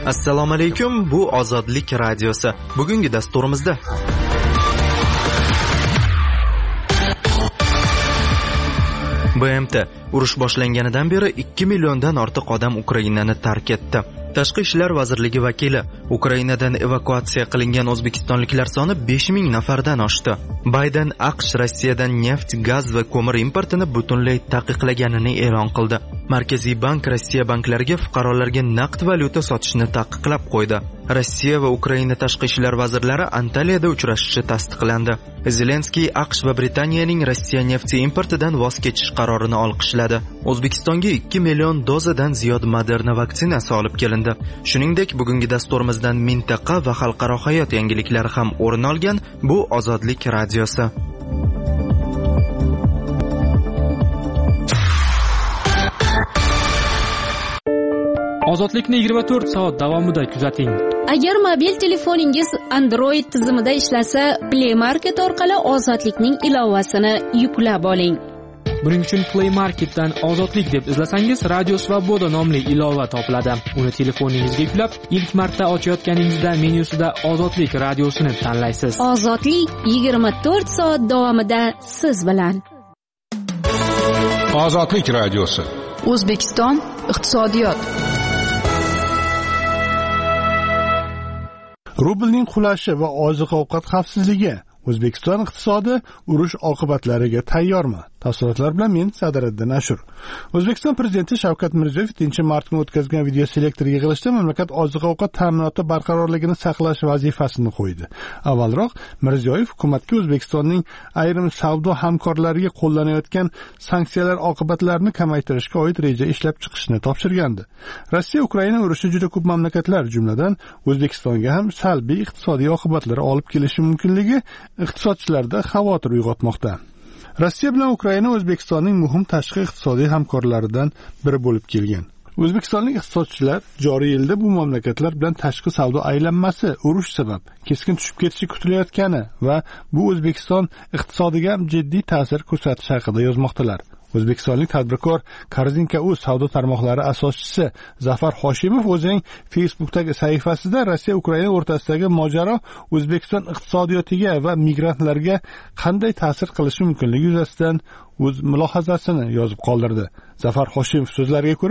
Assalomu alaykum, bu Ozodlik radiosi. Bugungi dasturimizda BMT urush boshlanganidan beri 2 milliondan ortiq odam Ukrainani tark etdi. Tashqi ishlar vazirligi vakili Ukrainadan evakuatsiya qilingan o'zbekistonliklar soni 5000 nafardan oshdi. Bayden AQSh Rossiyadan neft, gaz va ko'mir importini butunlay taqiqlaganini e'lon qildi. Markaziy bank Rossiya banklariga fuqarolarga naqd valyuta sotishni taqiqlab qo'ydi. Rossiya va Ukraina tashqi ishlar vazirlari Antaliyada uchrashishi tasdiqlandi. Zelenskiy AQSh va Britaniyaning Rossiya nefti importidan voz kechish qarorini olqishladi. O'zbekistonga 2 million dozadan ziyod Moderna vaksinasi olib kelindi. Shuningdek, bugungi dasturimizdan mintaqa va xalqaro hayot yangiliklari ham o'rin olgan bu Ozodlik radiosi. Ozodlikni 24 soat davomida kuzating. Agar mobil telefoningiz Android tizimida ishlasa, Play Market orqali Ozodlikning ilovasini yuklab oling. Buning uchun Play Marketdan Ozodlik deb izlasangiz, Radio Svoboda nomli ilova topiladi. Uni telefoningizga yuklab, ilk marta ochayotganingizda menyusida Ozodlik radiosini tanlaysiz. Ozodlik 24 soat davomida siz bilan. Ozodlik radiosi. O'zbekiston iqtisodiyot. Rublning qulashi va oziq-ovqat xavfsizligi. O'zbekiston iqtisodi urush oqibatlariga tayyormi? Tafsilotlar bilan men Sadiriddin Ashur. O'zbekiston prezidenti Shavkat Mirziyoyev 7-mart kuni o'tkazgan video selektor yig'ilishida mamlakat oziq-ovqat ta'minoti barqarorligini saqlash vazifasini qo'ydi. Avvalroq Mirziyoyev hukumatga O'zbekistonning ayrim savdo hamkorlariga qo'llanayotgan sanksiyalar oqibatlarini kamaytirishga oid reja ishlab chiqishni topshirgandi. Rossiya-Ukraina urushi juda ko'p mamlakatlar, jumladan O'zbekistonga ham salbiy iqtisodiy oqibatlar olib kelishi mumkinligi iqtisodchilarda xavotir uyg'otmoqda. Rossiya bilan Ukraina O'zbekistonning muhim tashqi iqtisodiy hamkorlaridan biri bo'lib kelgan. O'zbekistonlik iqtisodchilar joriy yilda bu mamlakatlar bilan tashqi savdo aylanmasi urush sabab keskin tushib ketishi kutilayotgani va bu O'zbekiston iqtisodiga ham jiddiy ta'sir ko'rsatishi haqida yozmoqdalar. O'zbekistonlik tadbirkor Korzinka.uz savdo tarmoqlari asoschisi Zafar Hoshimov o'zining Facebook'dagi sahifasida Rossiya-Ukraina o'rtasidagi mojaro O'zbekiston iqtisodiyotiga va migrantlarga qanday ta'sir qilishi mumkinligi yuzasidan o'z mulohazasini yozib qoldirdi. Zafar Hoshimov so'zlariga ko'ra,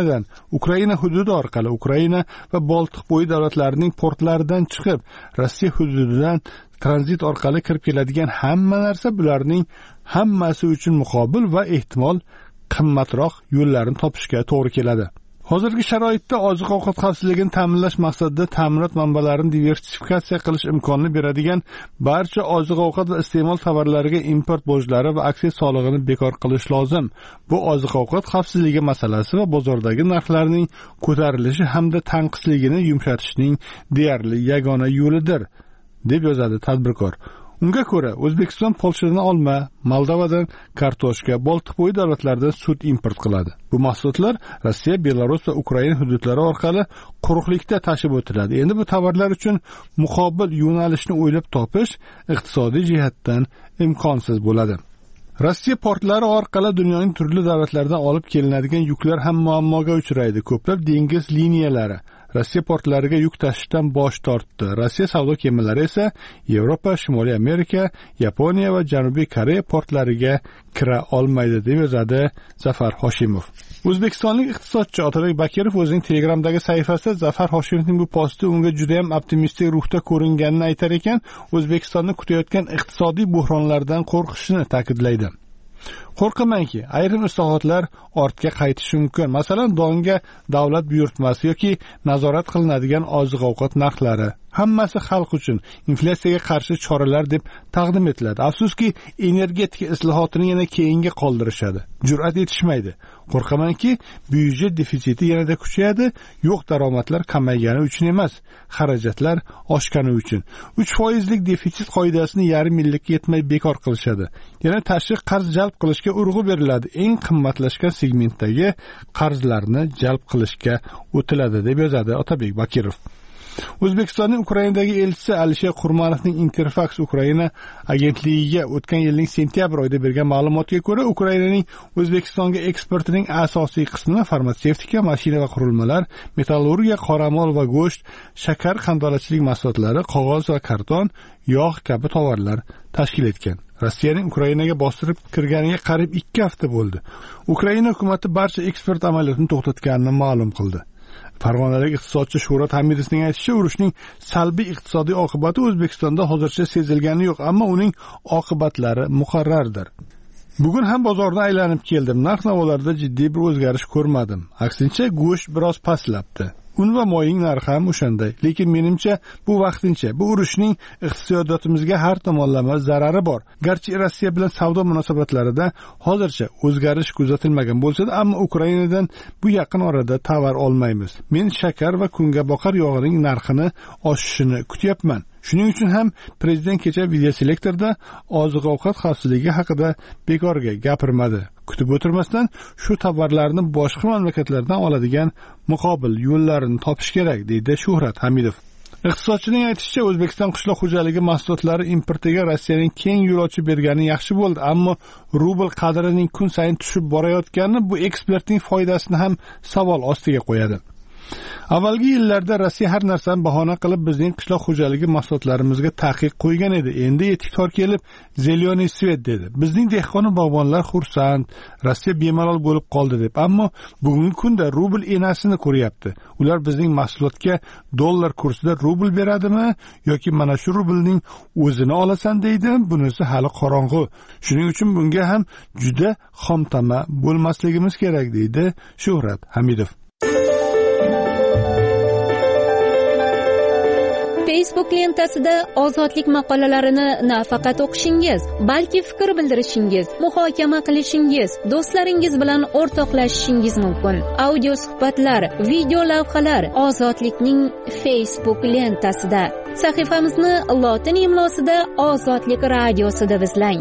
Ukraina hududi orqali Ukraina va Boltiqbo'yi davlatlarining portlaridan chiqib, Rossiya hududidan tranzit orqali kirib keladigan hamma narsa bularning hammasi uchun muqobil va ehtimol qimmatroq yo'llarni topishga to'g'ri keladi. Hozirgi sharoitda oziq-ovqat xavfsizligini ta'minlash maqsadida ta'minot manbalarini diversifikatsiya qilish imkonini beradigan barcha oziq-ovqat va iste'mol tovarlariga import bojlari va aksiya solig'ini bekor qilish lozim. Bu oziq-ovqat xavfsizligi masalasi va bozordagi narxlarning ko'tarilishi hamda tanqisligini yumshatishning deyarli yagona yo'lidir, deb yozadi tadbirkor. Unga ko'ra, O'zbekiston Polshadan olma, Moldovadan kartoshka, Boltiqbo'yi davlatlaridan sut import qiladi. Bu mahsulotlar Rossiya, Belarus va Ukraina hududlari orqali quruqlikda tashib o'tiladi. Endi bu tovarlar uchun muqobil yo'nalishni o'ylab topish iqtisodiy jihatdan imkonsiz bo'ladi. Rossiya portlari orqali dunyoning turli davlatlaridan olib kelinadigan yuklar ham muammoga uchraydi. Ko'plab dengiz liniyalari Rossiya portlariga yuk tashishdan bosh tortdi. Rossiya savdo kemalari esa Yevropa, Shimoliy Amerika, Yaponiya va Janubiy Koreya portlariga kira olmaydi, deb yozadi Zafar Hoshimov. O'zbekistonlik iqtisodchi Otabek Bakirov o'zining Telegramdagi sahifasida Zafar Hoshimovning bu posti unga juda ham optimistik ruhda ko'ringanini aytar ekan, O'zbekistonni kutayotgan iqtisodiy buhronlardan qo'rqishini ta'kidlaydi. Qo'rqamanki, ayrim islohotlar ortga qaytishi mumkin. Masalan, donga davlat buyurtmasi yoki nazorat qilinadigan oziq-ovqat narxlari. Hammasi xalq uchun inflyatsiyaga qarshi choralar deb taqdim etiladi. Afsuski, energetika islohotini yana keyinga qoldirishadi. Jur'at etishmaydi. Qo'rqamanki, byudjet defitsiti yanada kuchayadi, yo'q daromadlar kamaygani uchun emas, xarajatlar oshgani uchun. 3% defitsit qoidasini yarim yillikka yetmay bekor qilishadi. Yana tashqi qarz jalb qilishga urg'u beriladi. Eng qimmatlashgan segmentdagi qarzlarni jalb qilishga o'tiladi, deb yozadi Otabek Bakirov. O'zbekistonning Ukrainadagi elchisi Alisher Qurmanovning Interfax Ukraina agentligiga o'tgan yilning sentyabr oyida bergan ma'lumotga ko'ra, Ukrainaning O'zbekistonga eksportining asosiy qismini farmatsevtika, mashina va qurilmalar, metallurgiya, qoramol va go'sht, shakar, qandolatchilik mahsulotlari, qog'oz va karton, yog' kabi tovarlar tashkil etgan. Rossiyaning Ukrainaga bostirib kirganiga qariyb 2 hafta bo'ldi. Ukraina hukumatı barcha eksport amaliyotini to'xtatganini ma'lum qildi. Farg'onalik iqtisodchi Shuhrat Hamidovning aytishicha, urushning salbiy iqtisodiy oqibati O'zbekistonda hozircha sezilgani yo'q, ammo uning oqibatlari muqarrardir. Bugun ham bozorda aylanib keldim. Narx-navolarda jiddiy bir o'zgarish ko'rmadim. Aksincha, go'sht biroz pastlabdi. Un va moyning narxi ham o'shanday. Lekin menimcha bu vaqtincha. Bu urushning iqtisodiyotimizga har tomonlama zarari bor. Garchi Rossiya bilan savdo munosabatlarida hozircha o'zgarish kuzatilmagan bo'lsa-da, ammo Ukrainadan bu yaqin orada tovar olmaymiz. Men shakar va kungaboqar yog'ining narxini oshishini kutyapman. Shuning uchun ham prezident kecha videoselektorda oziq-ovqat xavfsizligi haqida bekorga gapirmadi. Kutib o'tirmasdan shu tovarlarni boshqa mamlakatlardan oladigan muqobil yo'llarini topish kerak, deydi Shuhrat Hamidov. Iqtisodchining aytishicha, O'zbekiston qishloq xo'jaligi mahsulotlari importiga Rossiyaning keng yo'l ochib bergani yaxshi bo'ldi, ammo rubl qadrining kun sayin tushib borayotgani bu eksportning foydasini ham savol ostiga qo'yadi. Avvalgi yillarda Rossiya har narsani bahona qilib bizning qishloq xo'jaligi mahsulotlarimizga taqiq qo'ygan edi. Endi yetik tor kelib "Zeleniy svet" dedi. Bizning dehqon va bog'bonlar xursand, Rossiya bemalol bo'lib qoldi deb. Ammo bugungi kunda rubl enasini ko'ryapti. Ular bizning mahsulotga dollar kursida rubl beradimi yoki mana shu rublning o'zini olasan deydi? Bunisi hali qorong'u. Shuning uchun bunga ham juda xomtama bo'lmasligimiz kerak, deydi Shuhrat Hamidov. Facebook lentasida ozodlik maqolalarini nafaqat o'qishingiz, balki fikr bildirishingiz, muhokama qilishingiz, do'stlaringiz bilan o'rtoqlashishingiz mumkin. Audio suhbatlar, video lavhalar Ozodlikning Facebook lentasida. Sahifamizni lotin imlosida Ozodlik radiosi deb izlang.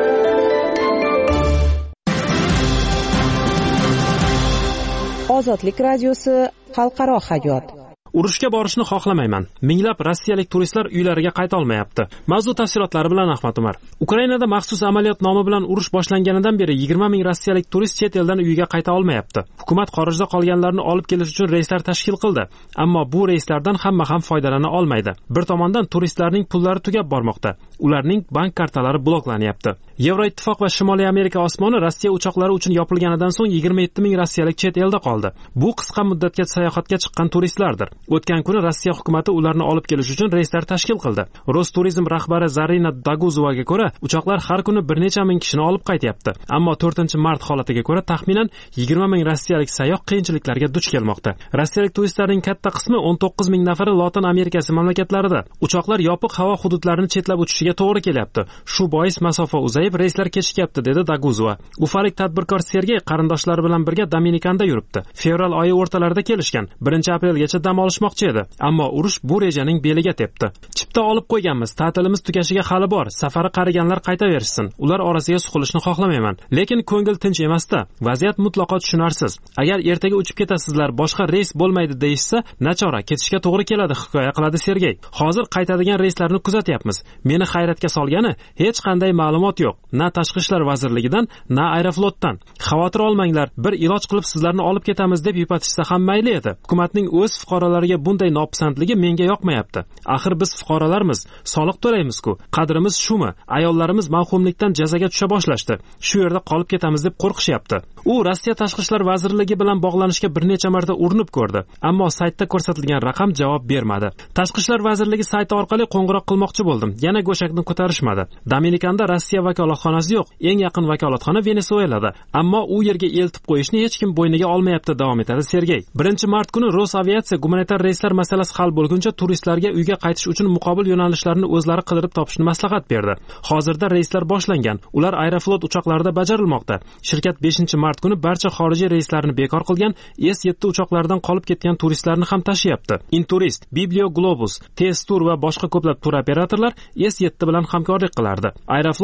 Ozodlik radiosi xalqaro hayot. Urushga borishni xohlamayman. Minglab rossiyalik turistlar uylariga qayta olmayapti. Mavzu tafsilotlari bilan Ahmad Umar. Ukrainada maxsus amaliyot nomi bilan urush boshlanganidan beri 20 ming rossiyalik turist chet eldan uyiga qayta olmayapti. Hukumat xorijda qolganlarni olib kelish uchun reyslar tashkil qildi, ammo bu reyslardan hamma ham foydalana olmaydi. Bir tomondan turistlarning pullari tugab bormoqda. Ularning bank kartalari bloklanyapti. Yevroittifoq va Shimoliy Amerika osmoni Rossiya uchoqlari uchun yopilganidan so'ng 27 ming rossiyalik chet elda qoldi. Bu qisqa muddatga sayohatga chiqqan turistlardir. O'tgan kuni Rossiya hukumatı ularni olib kelish uchun reyslar tashkil qildi. Rosturizm rahbari Zarina Daguzovaga ko'ra, uchoqlar har kuni bir necha ming kishini olib qaytyapti. Ammo 4-mart holatiga ko'ra taxminan 20 ming rossiyalik sayyoh qiyinchiliklarga duch kelmoqda. Rossiyalik turistlarning katta qismi 19 ming nafari Lotin Amerikasi mamlakatlarida. Uchoqlar yopiq havo hududlarini chetlab uchishiga to'g'ri kelyapti. Shu bois masofa uzayib, reyslar kechikyapti, dedi Daguzova. Ufalik tadbirkor Sergey qarindoshlari bilan birga Dominikanda yuribdi. Fevral oyi o'rtalarida kelishgan. 1-aprelgacha dam olishmoqchi edi. Ammo urush bu rejaning beliga tepdi. Chipta olib qo'yganmiz, ta'tilimiz tugashiga hali bor. Safari qariganlar qaytaverishsin. Ular orasiga suqilishni xohlamayman. Lekin ko'ngil tinch emas-da. Vaziyat mutlaqo tushunarsiz. Agar ertaga uchib ketasizlar, boshqa reys bo'lmaydi deyishsa, nachora ketishga to'g'ri keladi, hikoya qiladi Sergey. Hozir qaytadigan reyslarni kuzatyapmiz. Meni hayratga solgani, hech qanday ma'lumot yo'q. Na tashqi ishlar vazirligidan, na Aeroflotdan. Xavotir olmanglar, bir iloj qilib sizlarni olib ketamiz deb yupatishsa ham mayli edi. Hukumatning o'z fuqarolariga bunday nopisandligi menga yoqmayapti. Axir biz fuqarolarmiz, soliq to'laymiz-ku. Qadrimiz shumi? Ayollarimiz mavhumlikdan jazoga tusha boshlashdi. Shu yerda qolib ketamiz deb qo'rqishyapti. U Rossiya tashqi ishlar vazirligi bilan bog'lanishga bir necha marta urinib ko'rdi, ammo saytda ko'rsatilgan raqam javob bermadi. Tashqi ishlar vazirligi sayti orqali qo'ng'iroq qilmoqchi bo'ldim. Yana go'shakni ko'tarishmadi. Dominikanda Rossiya vakolatxonasi yo'q. Eng yaqin vakolatxona Venesuelada. Ammo u yerga eltib qo'yishni hech kim bo'yniga olmayapti, davom etadi Sergey. 1-mart kuni Rosaviatsiya gumanitar reyslar masalasi hal bo'lguncha turistlarga uyga qaytish uchun muqobil yo'nalishlarni o'zlari qidirib topishni maslahat berdi. Hozirda reyslar boshlangan. Ular Aeroflot uchoqlarida bajarilmoqda. Shirkat 5-mart kuni barcha xorijiy reyslarni bekor qilgan, S7 uchoqlaridan qolib ketgan turistlarni ham tashyapti. Inturist, Biblio Globus, Testur va boshqa ko'plab tur operatorlar S7 bilan hamkorlik qilardi. Aeroflot hozirda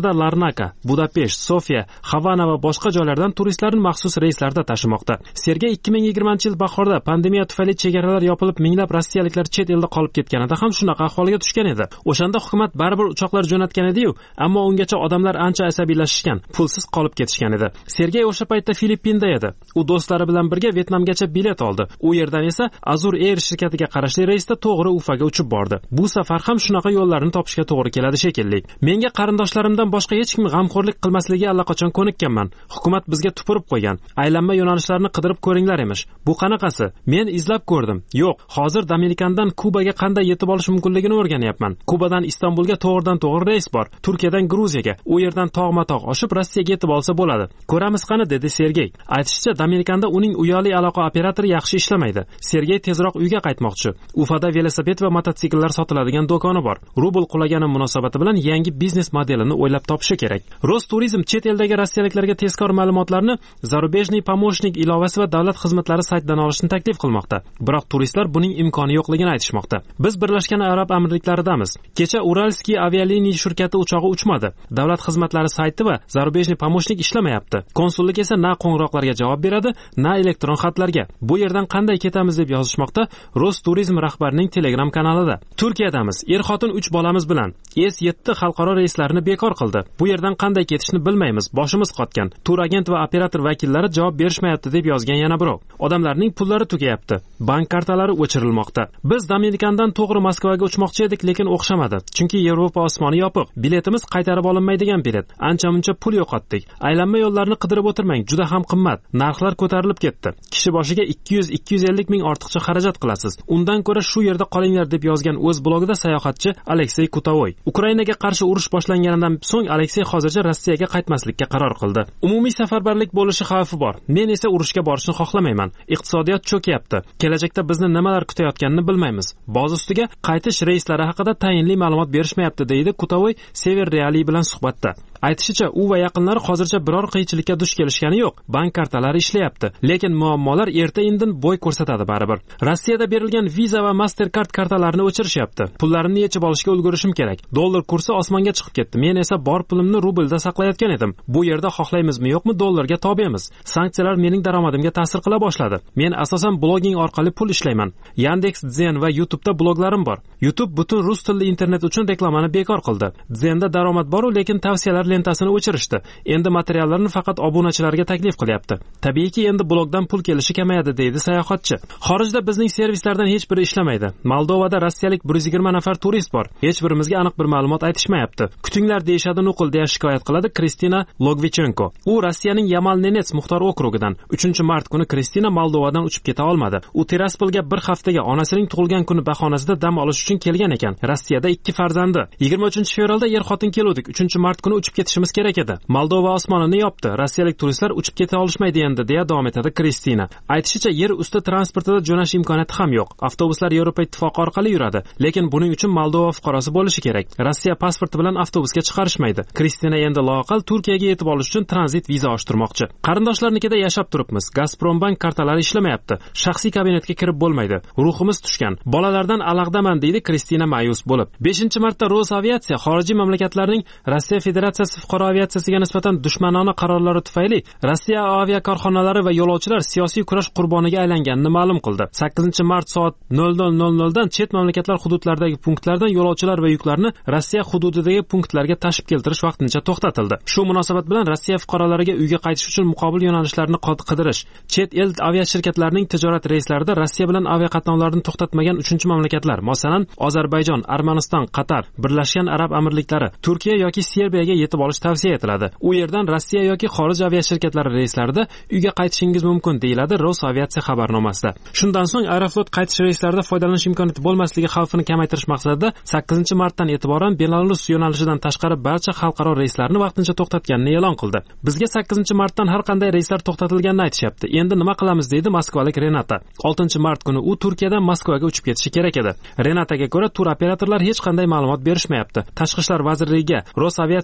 jumladan Larnaka, Budapesht, Sofiya, Havana va boshqa joylardan turistlarni maxsus reyslarda tashimoqda. Sergey 2020-yil bahorda pandemiya tufayli chegaralar yopilib, minglab rossiyaliklar chet elda qolib ketganida ham shunaqa ahvolga tushgan edi. O'shanda hukumat baribir uchoqlar jo'natgan edi-yu, ammo ungacha odamlar ancha asabiylashishgan, pulsiz qolib ketishgan edi. Sergey o'sha paytda Filippinda edi. U do'stlari bilan birga Vyetnamgacha bilet oldi. U yerdan esa Azur Air shirkatiga qarashli reysda to'g'ri Ufaga uchib bordi. Bu safar ham shunaqa yo'llarni topishga to'g'ri keladi shekilli. Menga qarindoshlarimdan boshqa hech kim g'amxo'rlik qilmasligiga allaqachon ko'nikkanman. Hukumat bizga tupurib qo'ygan. Aylanma yo'nalishlarni qidirib ko'ringlar emish. Bu qanaqasi? Men izlab ko'rdim. Yo'q, hozir Dominikandan Kubaga qanday yetib olish mumkinligini o'rganyapman. Kubadan Istanbulga to'g'ridan-to'g'ri reys bor. Turkiyadan Gruziyaga, u yerdan tog'ma-tog' oshib Rossiyaga yetib olsa bo'ladi. Ko'ramiz qani, dedi Sergey. Aytishicha, Dominikanda uning uyali aloqa operatori yaxshi ishlamaydi. Sergey tezroq uyga qaytmoqchi. Ufada velosiped va mototsikllar sotiladigan do'koni bor. Rubl qulagani munosabati bilan yangi biznes modelini o'ylab topishi kerak. Rosturizm chet eldagi rossiyaliklarga tezkor ma'lumotlarni Zarubejniy Pomoshnik ilovasi va davlat xizmatlari saytidan olishni taklif qilmoqda. Biroq turistlar buning imkoni yo'qligini aytishmoqda. Biz Birlashgan Arab Amirliklaridamiz. Kecha Uralskiy avialiniya shirkati uchog'i uchmadi. Davlat xizmatlari sayti va Zarubejniy Pomoshnik ishlamayapti. Konsullik esa na qo'ng'iroqlarga javob beradi, na elektron xatlarga. Bu yerdan qanday ketamiz deb yozishmoqda Rosturizm rahbarining Telegram kanalida. Turkiyadamiz. Er-xotin 3 bolamiz bilan S7 xalqaro reyslarini bekor qildi. Bu yerdan qanday ketishni bilmaymiz, boshimiz qotgan. Tur agent va operator vakillari javob berishmayapti deb yozgan yana birov. Odamlarning pullari tugayapti. Bank kartalari o'chirilmoqda. Biz Dominikandan to'g'ri Moskvaga uchmoqchi edik, lekin o'xshamadi. Chunki Yevropa osmoni yopiq. Biletimiz qaytarib olinmaydigan bilet. Ancha-muncha pul yo'qotdik. Aylanma yo'llarni qidirib o'tirmang, juda ham qimmat. Narxlar ko'tarilib ketdi. Kishi boshiga 200-250 ming ortiqcha xarajat qilasiz. Undan ko'ra shu yerda qolinglar deb yozgan o'z blogida sayohatchi Aleksey Kutavoy. Ukrainaga qarshi urush boshlanganidan so'ng Aleksey hozircha Rossiyaga qaytmaslikka qaror qildi. Umumiy safarbarlik bo'lishi xavfi bor. Men esa urushga borishni xohlamayman. Iqtisodiyot cho'kyapti. Kelajakda bizni nimalar kutayotganini bilmaymiz. Boz ustiga qaytish reyslari haqida tayinli ma'lumot berishmayapti, deydi Kutavoy Sever Reali bilan suhbatda. Aytishicha, u va yaqinlari hozircha biror qiyinchilikka duch kelishgani yo'q. Bank kartalari ishlayapti, lekin muammolar erta-indin bo'y ko'rsatadi baribir. Rossiyada berilgan Visa va Mastercard kartalarini o'chirishyapti. Pullarimni yechib olishga ulgurishim kerak. Dollar kursi osmonga chiqib ketdi. Men esa bor pulimni rublda saqlayotgan edim. Bu yerda xohlaymizmi yo'qmi dollarga tobemiz. Sanksiyalar mening daromadimga ta'sir qila boshladi. Men asosan blogging orqali pul ishlayman. Yandex, Zen va YouTube'da bloglarim bor. YouTube butun rus tilli internet uchun reklamani bekor qildi. Zenda daromad bor, lekin tavsiyalar lentasini o'chirishdi. Endi materiallarni faqat obunachilarga taklif qilyapti. Tabiiyki endi blogdan pul kelishi kamayadi, deydi sayohatchi. Xorijda bizning servislardan hech biri ishlamaydi. Moldovada rossiyalik 120 nafar turist bor. Hech birimizga aniq bir ma'lumot aytishmayapti. Kutinglar deyishadi nuqul, deya shikoyat qiladi Kristina Logvichenko. U Rossiyaning Yamal-Nenets muxtor okrugidan. 3-mart kuni Kristina Moldovadan uchib keta olmadi. U Tiraspolga bir haftaga onasining tug'ilgan kuni bahonasida dam olish uchun kelgan ekan. Rossiyada 2 farzandi. 23-fevralda er-xotin keldik. 3-mart kuni uchib ketishimiz kerak edi. Moldova osmonini yopdi. Rossiyalik turistlar uchib keta olishmaydi endi, deya davom etadi Kristina. Aytishicha, yer usti transportida jo'nash imkoniyati ham yo'q. Avtobuslar Yevropa ittifoqi orqali yuradi, lekin buning uchun Moldova fuqarosi bo'lishi kerak. Rossiya pasporti bilan avtobusga chiqarishmaydi. Kristina endi loaqal Turkiyaga yetib olish uchun tranzit viza ochtirmoqchi. Qarindoshlarnikida yashab turibmiz. Gazprombank kartalari ishlamayapti. Shaxsiy kabinetga kirib bo'lmaydi. Ruhimiz tushgan. Bolalardan alag'daman, deydi Kristina ma'yus bo'lib. 5-martda Rosaviatsiya xorijiy mamlakatlarning Rossiya Federatsiyasi fuqaro aviatsiyasiga nisbatan dushmanona qarorlari tufayli Rossiya aviakorxonalari va yo'lovchilar siyosiy kurash qurboniga aylanganini ma'lum qildi. 8-mart soat 00:00 dan chet mamlakatlar hududlaridagi punktlardan yo'lovchilar va yuklarni Rossiya hududidagi punktlarga tashib keltirish vaqtincha to'xtatildi. Shu munosabat bilan Rossiya fuqarolariga uyga qaytish uchun muqobil yo'nalishlarni qidirish, chet el aviashirkatlarining tijorat reyslarida Rossiya bilan aviaqatnovlarni to'xtatmagan 3-mamlakatlar, masalan, Ozarbayjon, Armaniston, Qatar, Birlashgan Arab Amirliklari, Turkiya yoki Serbiyaga yetib olish tavsiya etiladi. U yerdan Rossiya yoki xorij aviashirkatlari reyslarida uyga qaytishingiz mumkin, deyiladi Rosaviatsiya xabarnomasida. Shundan so'ng Aeroflot qaytish reyslarida foydalanish imkoniyati bo'lmasligi xavfini kamaytirish maqsadida 8-martdan e'tiboran Belarus yo'nalishidan tashqari barcha xalqaro reyslarni vaqtincha to'xtatganini e'lon qildi. Bizga 8-martdan har qanday reyslar to'xtatilganini aytishyapti. Endi nima qilamiz, deydi moskvalik Renata. 6-mart kuni u Turkiyadan Moskvaga uchib ketishi kerak edi. Renataga ko'ra tur operatorlar hech qanday ma'lumot berishmayapti. Tashqi ishlar vazirligiga, Rosaviatsiyaga murojaat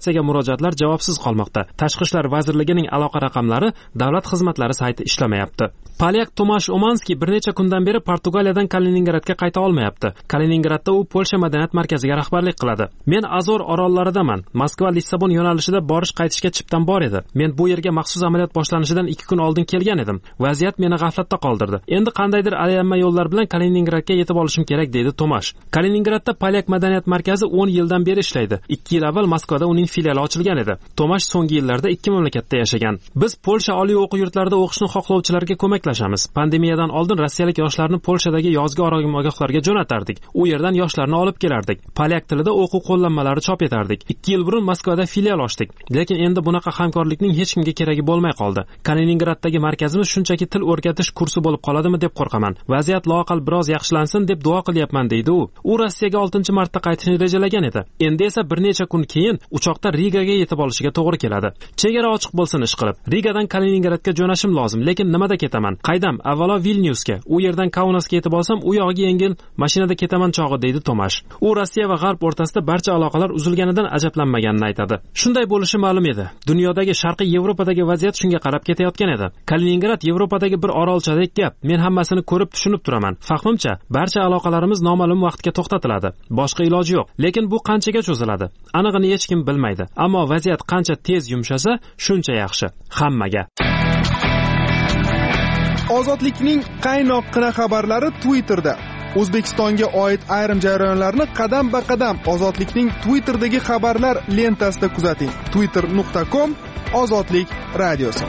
murojaatlar javobsiz qolmoqda. Tashqi ishlar vazirligining aloqa raqamlari davlat xizmatlari sayti ishlamayapti. Polyak Tomash Omanski bir necha kundan beri Portugaliyadan Kaliningradga qayta olmayapti. Kaliningradda u Polsha madaniyat markaziga rahbarlik qiladi. Men Azor orollaridaman. Moskva Lissabon yo'nalishida borish-qaytishga chiptam bor edi. Men bu yerga maxsus amaliyot boshlanishidan 2 kun oldin kelgan edim. Vaziyat meni g'aflatda qoldirdi. Endi qandaydir aylanma yo'llar bilan Kaliningradga yetib olishim kerak, deydi Tomash. Kaliningradda Polyak madaniyat markazi 10 yildan beri ishlaydi. 2 yil avval Moskvada uning filiali ochilgan edi. Tomash so'nggi yillarda 2 mamlakatda yashagan. Biz Polsha oliy o'quv yurtlarida o'qishni xohlovchilarga ko'maklashamiz. Pandemiyadan oldin rossiyalik yoshlarni Polshadagi yozgi oromgohlarga jo'natardik. U yerdan yoshlarni olib kelardik. Polyak tilida o'quv qo'llanmalari chop etardik. 2 yil burun Moskvada filial ochdik. Lekin endi bunaqa hamkorlikning hech kimga keragi bo'lmay qoldi. Kaliningraddagi markazimiz shunchaki til o'rgatish kursi bo'lib qoladimi deb qo'rqaman. Vaziyat loaqal biroz yaxshilansin deb duo qilyapman, deydi u. U Rossiyaga 6-martda qaytishni rejalagan edi. Endi esa bir necha kun keyin uchoqda Rigaga yetib olishiga to'g'ri keladi. Chegara ochiq bo'lsin ish qilib. Rigadan Kaliningradga jo'nashim lozim, lekin nimada ketaman? Qaydam? Avvalo Vilnyusga, u yerdan Kaunasga yetib olsam, u yog'iga yengil mashinada ketaman chog'i, deydi Tomash. U Rossiya va G'arb o'rtasida barcha aloqalar uzilganidan ajablanmaganini aytadi. Shunday bo'lishi ma'lum edi. Dunyodagi Sharqiy Yevropadagi vaziyat shunga qarab ketayotgan edi. Kaliningrad Yevropadagi bir orolchadek gap. Men hammasini ko'rib tushunib turaman. Fahmimcha, barcha aloqalarimiz noma'lum vaqtga to'xtatiladi. Boshqa iloji yo'q. Lekin bu qanchaga cho'ziladi? Anig'ini hech kim bilmaydi. Ammo vaziyat qancha tez yumshasa, shuncha yaxshi. Hammaga. Ozodlikning qaynoqqina xabarlari Twitterda. O'zbekistonga oid ayrim jarayonlarni qadam-ba-qadam Ozodlikning Twitter'dagi xabarlar lentasida kuzating. twitter.com/ozodlik radiosi.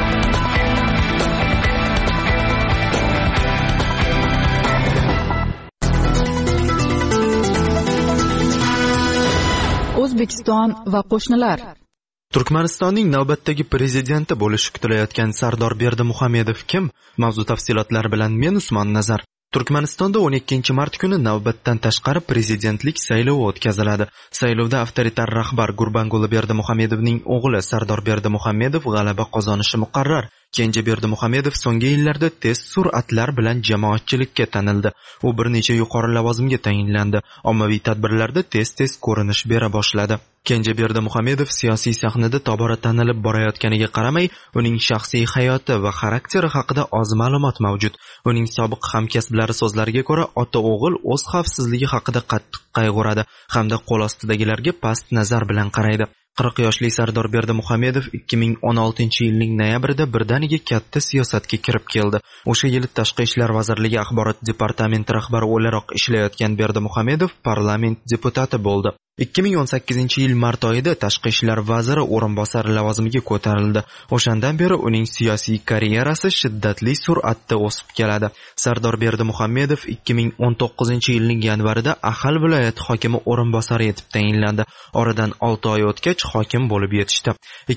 O'zbekiston va qo'shnilar. Turkmanistonning navbatdagi prezidenti bo'lishi kutilayotgan Sardor Berdimuhamedov kim? Mavzu tafsilotlari bilan men Usmon Nazar. Turkmanistonda 12-mart kuni navbatdan tashqari prezidentlik saylovi o'tkaziladi. Saylovda avtoritar rahbar Gurbanguli Berdimuhamedovning o'g'li Sardor Berdimuhamedov g'alaba qozonishi muqarrar. Kenja Berdimuhamedov so'nggi yillarda tez sur'atlar bilan jamoatchilikka tanildi. U bir necha yuqori lavozimga tayinlandi. Ommaviy tadbirlarda tez-tez ko'rinish bera boshladi. Kenja Berdimuhamedov siyosiy sahnada tobora tanilib borayotganiga qaramay, uning shaxsiy hayoti va xarakteri haqida oz ma'lumot mavjud. Uning sobiq hamkasblari so'zlariga ko'ra, ota-o'g'il o'z xavfsizligi haqida qattiq qayg'uradi hamda qo'l ostidagilarga past nazar bilan qaraydi. 40 yoshli Sardor Berdimuhamedov 2016-yilning noyabrida birdaniga katta siyosatga kirib keldi. O'sha yili Tashqi ishlar vazirligi axborot departamenti rahbari o'laroq ishlayotgan Berdimuhamedov parlament deputati bo'ldi. 2018-yil mart oyida Tashqi ishlar vaziri o'rinbosari lavozimiga ko'tarildi. O'shandan beri uning siyosiy karyerasi shiddatli sur'atda o'sib keladi. Sardor Berdimuhamedov 2019-yilning yanvarida Axal viloyati hokimi o'rinbosari etib tayinlandi. Oradan 6 oy o'tgach hokim bo'lib yetishdi.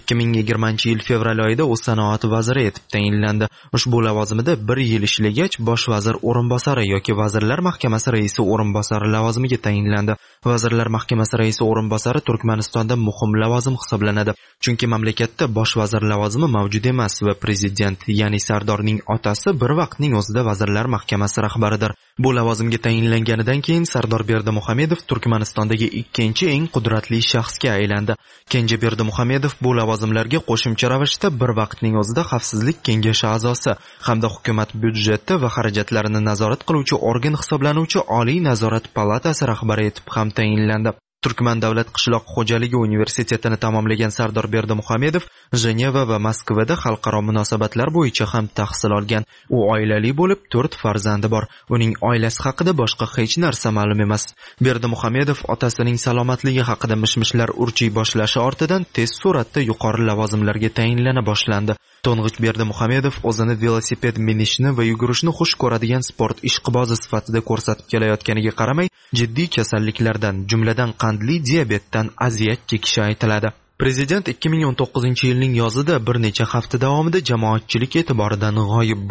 2020-yil fevral oyida u sanoat vaziri etib tayinlandi. Ushbu lavozimida 1 yil ishlagach, bosh vazir o'rinbosari yoki vazirlar mahkamasi raisi o'rinbosari lavozimiga tayinlandi. Vazirlar mahkamasi raisi o'rinbosari Turkmanistonda muhim lavozim hisoblanadi. Chunki mamlakatda bosh vazir lavozimi mavjud emas va prezident, ya'ni Sardorning otasi bir vaqtning o'zida vazirlar mahkamasi rahbaridir. Bu lavozimga tayinlanganidan keyin Sardor Berdimuhamedov Turkmanistondagi ikkinchi eng qudratli shaxsga aylandi. Kenja Berdimuhamedov bu lavozimlarga qo'shimcha ravishda bir vaqtning o'zida Xavfsizlik kengashi a'zosi hamda hukumat byudjeti va xarajatlarini nazorat qiluvchi organ hisoblanuvchi Oliy nazorat palatasi rahbari etib ham tayinlandi. Turkman davlat qishloq xo'jaligi universitetini tamomlagan Sardor Berdimuhamedov Jeneva va Moskvada xalqaro munosabatlar bo'yicha ham tahsil olgan. U oilali bo'lib 4 farzandi bor. Uning oilasi haqida boshqa hech narsa ma'lum emas. Berdimuhamedov otasining salomatligi haqida mishmishlar urchiy boshlashi ortidan tez sur'atda yuqori lavozimlarga tayinlana boshlandi. To'ng'ich Berdimuhamedov o'zini velosiped minishni va yugurishni xush ko'radigan sport ishqibozi sifatida ko'rsatib kelayotganiga qaramay, jiddiy kasalliklardan, jumladan qandli diabetdan aziyat chekishi aytiladi. Prezident 2019-yilning yozida bir necha hafta davomida jamoatchilik e'tiboridan g'oyib bo'ldi.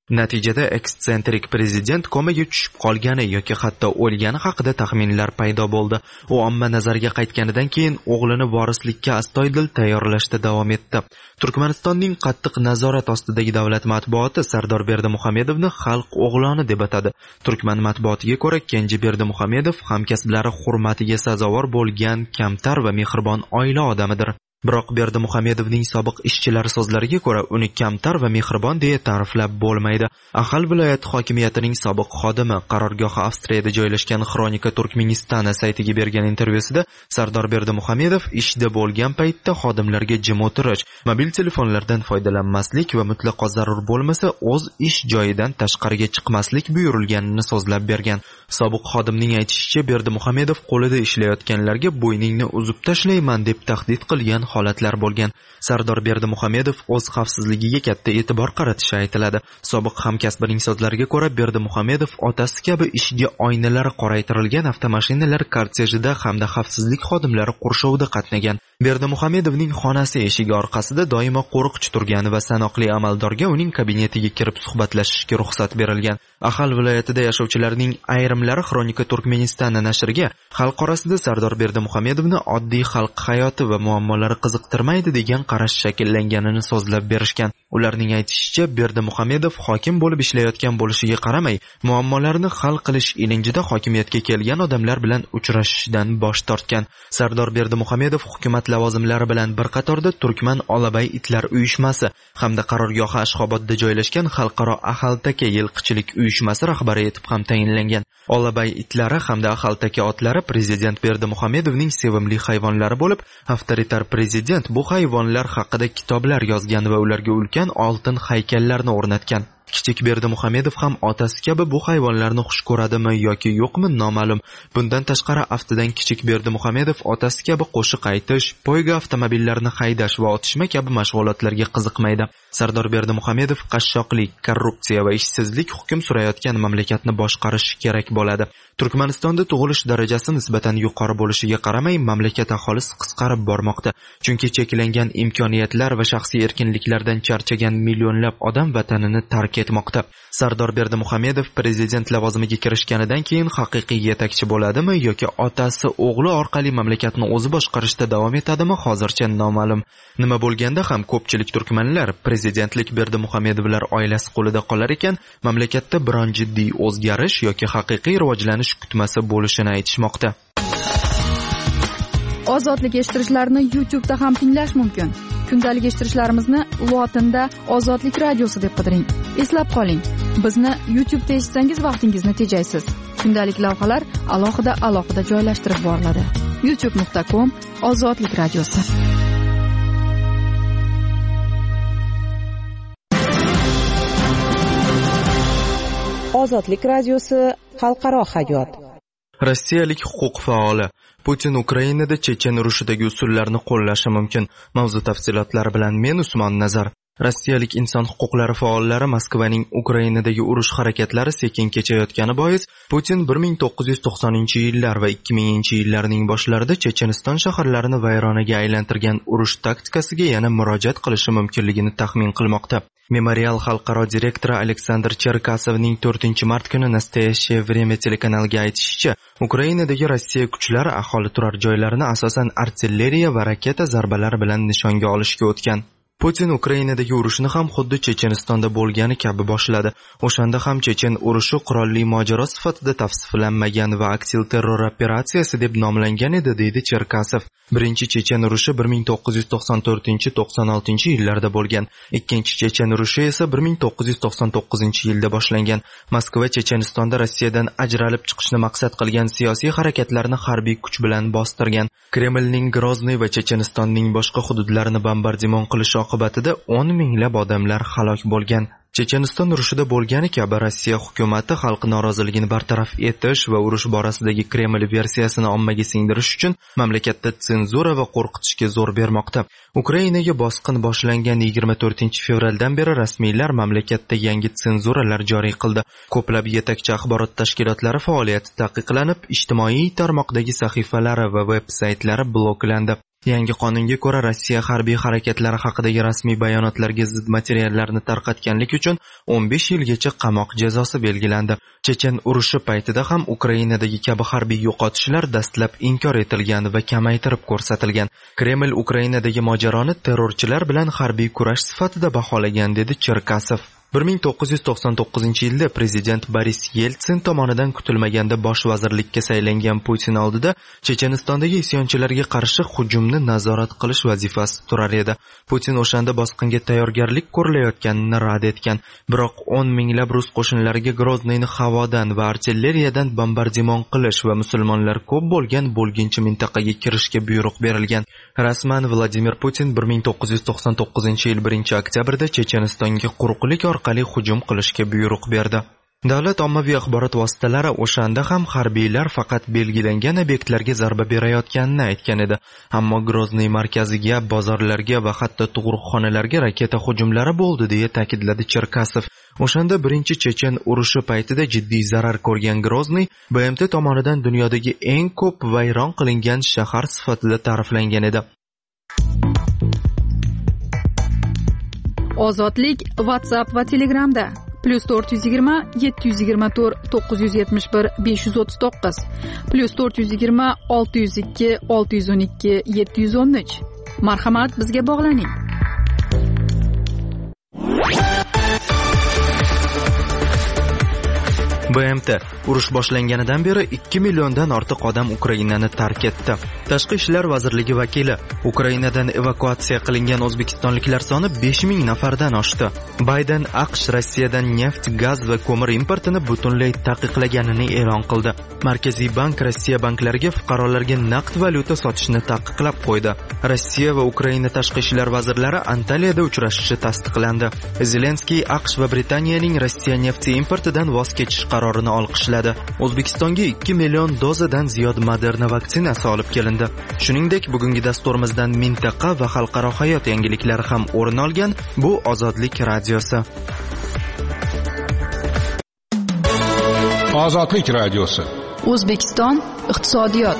Natijada ekstsentrik prezident komaga tushib qolgani yoki hatto o'lgani haqida taxminlar paydo bo'ldi. U omma nazariga qaytganidan keyin o'g'lini vorislikka astoydil tayyorlashda davom etdi. Turkmanistonning qattiq nazorat ostidagi davlat matbuoti Sardor Berdimuhamedovni xalq o'g'loni deb atadi. Turkman matbuotiga ko'ra, Kenji Berdimuhamedov hamkasblari hurmatiga sazovor bo'lgan kamtar va mehribon oila odamidir. Biroq Berdimuhamedovning sobiq ishchilari so'zlariga ko'ra, uni kamtar va mehribon deya ta'riflab bo'lmaydi. Ahal viloyati hokimiyatining sobiq xodimi qarorgohi Avstriyada joylashgan Xronika Turkmenistana saytiga bergan intervyusida Sardor Berdimuhamedov ishda bo'lgan paytda xodimlarga jim o'tirish, mobil telefonlardan foydalanmaslik va mutlaqo zarur bo'lmasa o'z ish joyidan tashqariga chiqmaslik buyurilganini so'zlab bergan. Sobiq xodimning aytishicha, Berdimuhamedov qo'lida ishlayotganlarga bo'yningni uzib tashlayman deb tahdid qilgan holatlar bo'lgan. Sardor Berdimuhamedov o'z xavfsizligiga katta e'tibor qaratishi aytiladi. Sobiq hamkasbining so'zlariga ko'ra, Berdimuhamedov otasi kabi ishga oynalari qoraytirilgan avtomashinalar kortejida hamda xavfsizlik xodimlari qurshovida qatnagan. Berdimuhamedovning xonasi eshigi orqasida doimo qo'riqchi turgan va sanoqli amaldorga uning kabinetiga kirib suhbatlashishga ruxsat berilgan. Ahal viloyatida yashovchilarning ayrimlari Xronika Turkmenistana nashriga xalq orasida Sardor Berdimuhamedovni oddiy xalq hayoti va muammolari qiziqtirmaydi degan qarash shakllanganini so'zlab berishgan. Ularning aytishicha, Berdimuhamedov hokim bo'lib ishlayotgan bo'lishiga qaramay, muammolarni hal qilish ilinjida hokimiyatga kelgan odamlar bilan uchrashishdan bosh tortgan. Sardor Berdimuhamedov hukumat lavozimlari bilan bir qatorda Turkman Olabay itlar uyushmasi hamda qarorgohi Ashxobodda joylashgan xalqaro Ahaltaka yilqichilik uyushmasi rahbari etib ham tayinlangan. Olabay itlari hamda Ahaltaka otlari prezident Berdimuhamedovning sevimli hayvonlari bo'lib, avtoritar prezident bu hayvonlar haqida kitoblar yozgan va ularga ulkan oltin haykallarni o'rnatgan. Kichik Berdimuhamedov ham otasi kabi bu hayvonlarni xush ko'radimi yoki yo'qmi noma'lum. Bundan tashqari aftidan kichik Berdimuhamedov otasi kabi qo'shiq aytish, poyga avtomobillarni haydash va otishma kabi mashg'ulotlarga qiziqmaydi. Sardor Berdimuhamedov qashshoqlik, korrupsiya va ishsizlik hukm surayotgan mamlakatni boshqarish kerak bo'ladi. Turkmanistonda tug'ilish darajasi nisbatan yuqori bo'lishiga qaramay, mamlakat aholisi qisqarib bormoqda. Chunki cheklangan imkoniyatlar va shaxsiy erkinliklardan charchagan millionlab odam vatanini tark etmoqda. Sardor Berdimuhamedov prezident lavozimiga kirishganidan keyin haqiqiy yetakchi bo'ladimi yoki otasi o'g'li orqali mamlakatni o'zi boshqarishda davom etadimi hozircha noma'lum. Nima bo'lganda ham ko'pchilik turkmanlar prezidentlik Berdimuhamedovlar oilasi qo'lida qolar ekan, mamlakatda biron jiddiy o'zgarish yoki haqiqiy rivojlanish kutmasi bo'lishini aytishmoqda. Ozodlik eshittirishlarni YouTube'da ham tinglash mumkin. Kundalik eshittirishlarimizni lotinda Ozodlik radiosi deb qidiring. Eslab qoling, bizni YouTube'da eshitsangiz vaqtingizni tejaysiz. Kundalik lavhalar alohida joylashtirib boriladi. youtube.com/Ozodlik radiosi. Ozodlik radiosi xalqaro hayot. Rossiyalik huquq faoli Putin Ukrainada Chechen urushidagi usullarni qo'llashi mumkin. Mavzu tafsilotlari bilan men Usmon Nazar. Rossiyalik inson huquqlari faollari Moskvaning Ukrainadagi urush harakatlari sekin kechayotgani bois Putin 1990-yillar va 2000-yillarning boshlarida Checheniston shaharlarini vayronaga aylantirgan urush taktikasiga yana murojaat qilishi mumkinligini taxmin qilmoqda. Memorial xalqaro direktori Aleksandr Cherkasovning 4-mart kuni Nastoyaщее время telekanaliga aytishicha, Ukrainadagi Rossiya kuchlari aholi turar joylarini asosan artilleriya va raketa zarbalari bilan nishonga olishga o'tgan. Putin Ukrainadagi urushni ham xuddi Chechenistonda bo'lgani kabi boshladi. O'shanda ham Chechen urushi qurolli mojaro sifatida tavsiflanmagan va aksil terror operatsiyasi deb nomlangan edi, deydi Cherkasov. Birinchi Chechen urushi 1994-96 yillarda bo'lgan. Ikkinchi Chechen urushi esa 1999-yilda boshlangan. Moskva Chechenistonda Rossiyadan ajralib chiqishni maqsad qilgan siyosiy harakatlarni harbiy kuch bilan bostirgan. Kremlning Grozny va Chechenistonning boshqa hududlarini bombardimon qilishi oqibatida 10 minglab odamlar halok bo'lgan. Checheniston urushida bo'lgani kabi Rossiya hukumati xalq noroziligini bartaraf etish va urush borasidagi Kreml versiyasini ommaga singdirish uchun mamlakatda senzura va qo'rqitishga zo'r bermoqda. Ukrainaga bosqin boshlangan 24-fevraldan beri rasmiylar mamlakatda yangi senzuralar joriy qildi. Ko'plab yetakchi axborot tashkilotlari faoliyati taqiqlanib, ijtimoiy tarmoqdagi sahifalari va veb-saytlari bloklandi. Yangi qonunga ko'ra Rossiya harbiy harakatlari haqidagi rasmiy bayonotlarga zid materiallarni tarqatganlik uchun 15 yilgacha qamoq jazosi belgilandi. Chechen urushi paytida ham Ukrainadagi kabi harbiy yo'qotishlar dastlab inkor etilgan va kamaytirib ko'rsatilgan. Kreml Ukrainadagi mojaroni terrorchilar bilan harbiy kurash sifatida baholagan, dedi Cherkasov. 1999-yilda prezident Boris Yeltsin tomonidan kutilmaganda bosh vazirlikka saylangan Putin oldida Chechenistondagi isyonchilarga qarshi hujumni nazorat qilish vazifasi turar edi. Putin o'shanda bosqinga tayyorgarlik ko'rilayotganini rad etgan, biroq 10 minglab rus qo'shinlariga Grozniyni havodan va artilleriyadan bombardimon qilish va musulmonlar ko'p bo'lgan bo'lginchi mintaqaga kirishga buyruq berilgan. Rasman Vladimir Putin 1999-yil 1-oktyabrda Chechenistonga quruqlik orqali hujum qilishga buyruq berdi. Davlat ommaviy axborot vositalari o'shanda ham harbiylar faqat belgilangan obyektlarga zarba berayotganini aytgan edi. Ammo Grozniy markaziga, bozorlarga va hatto tug'ruqxonalarga raketa hujumlari bo'ldi, deya ta'kidladi Cherkasov. O'shanda birinchi Chechen urushi paytida jiddiy zarar ko'rgan Grozniy BMT tomonidan dunyodagi eng ko'p vayron qilingan shahar sifatida ta'riflangan edi. Ozodlik WhatsApp va Telegramda +420 724 971 539 +420 602 612 713. Marhamat, bizga bog'laning. BMT urush boshlanganidan beri 2 milliondan ortiq odam Ukrainani tark etdi. Tashqi ishlar vazirligi vakili Ukrainadan evakuatsiya qilingan o'zbekistonliklar soni 5000 nafardan oshdi. Bayden AQSh Rossiyadan neft, gaz va ko'mir importini butunlay taqiqlaganini e'lon qildi. Markaziy bank Rossiya banklariga fuqarolarga naqd valyuta sotishni taqiqlab qo'ydi. Rossiya va Ukraina tashqi ishlar vazirlari Antaliyada uchrashishi tasdiqlandi. Zelenskiy AQSh va Britaniyaning Rossiya nefti importidan voz kechish qarorini olqishladi. O'zbekistonga 2 million dozadan ziyod Moderna vaksinasi olib kelindi. Shuningdek, bugungi dasturimizdan mintaqa va xalqaro hayot yangiliklari ham o'rin olgan. Bu Ozodlik radiosi. Ozodlik radiosi. O'zbekiston iqtisodiyot.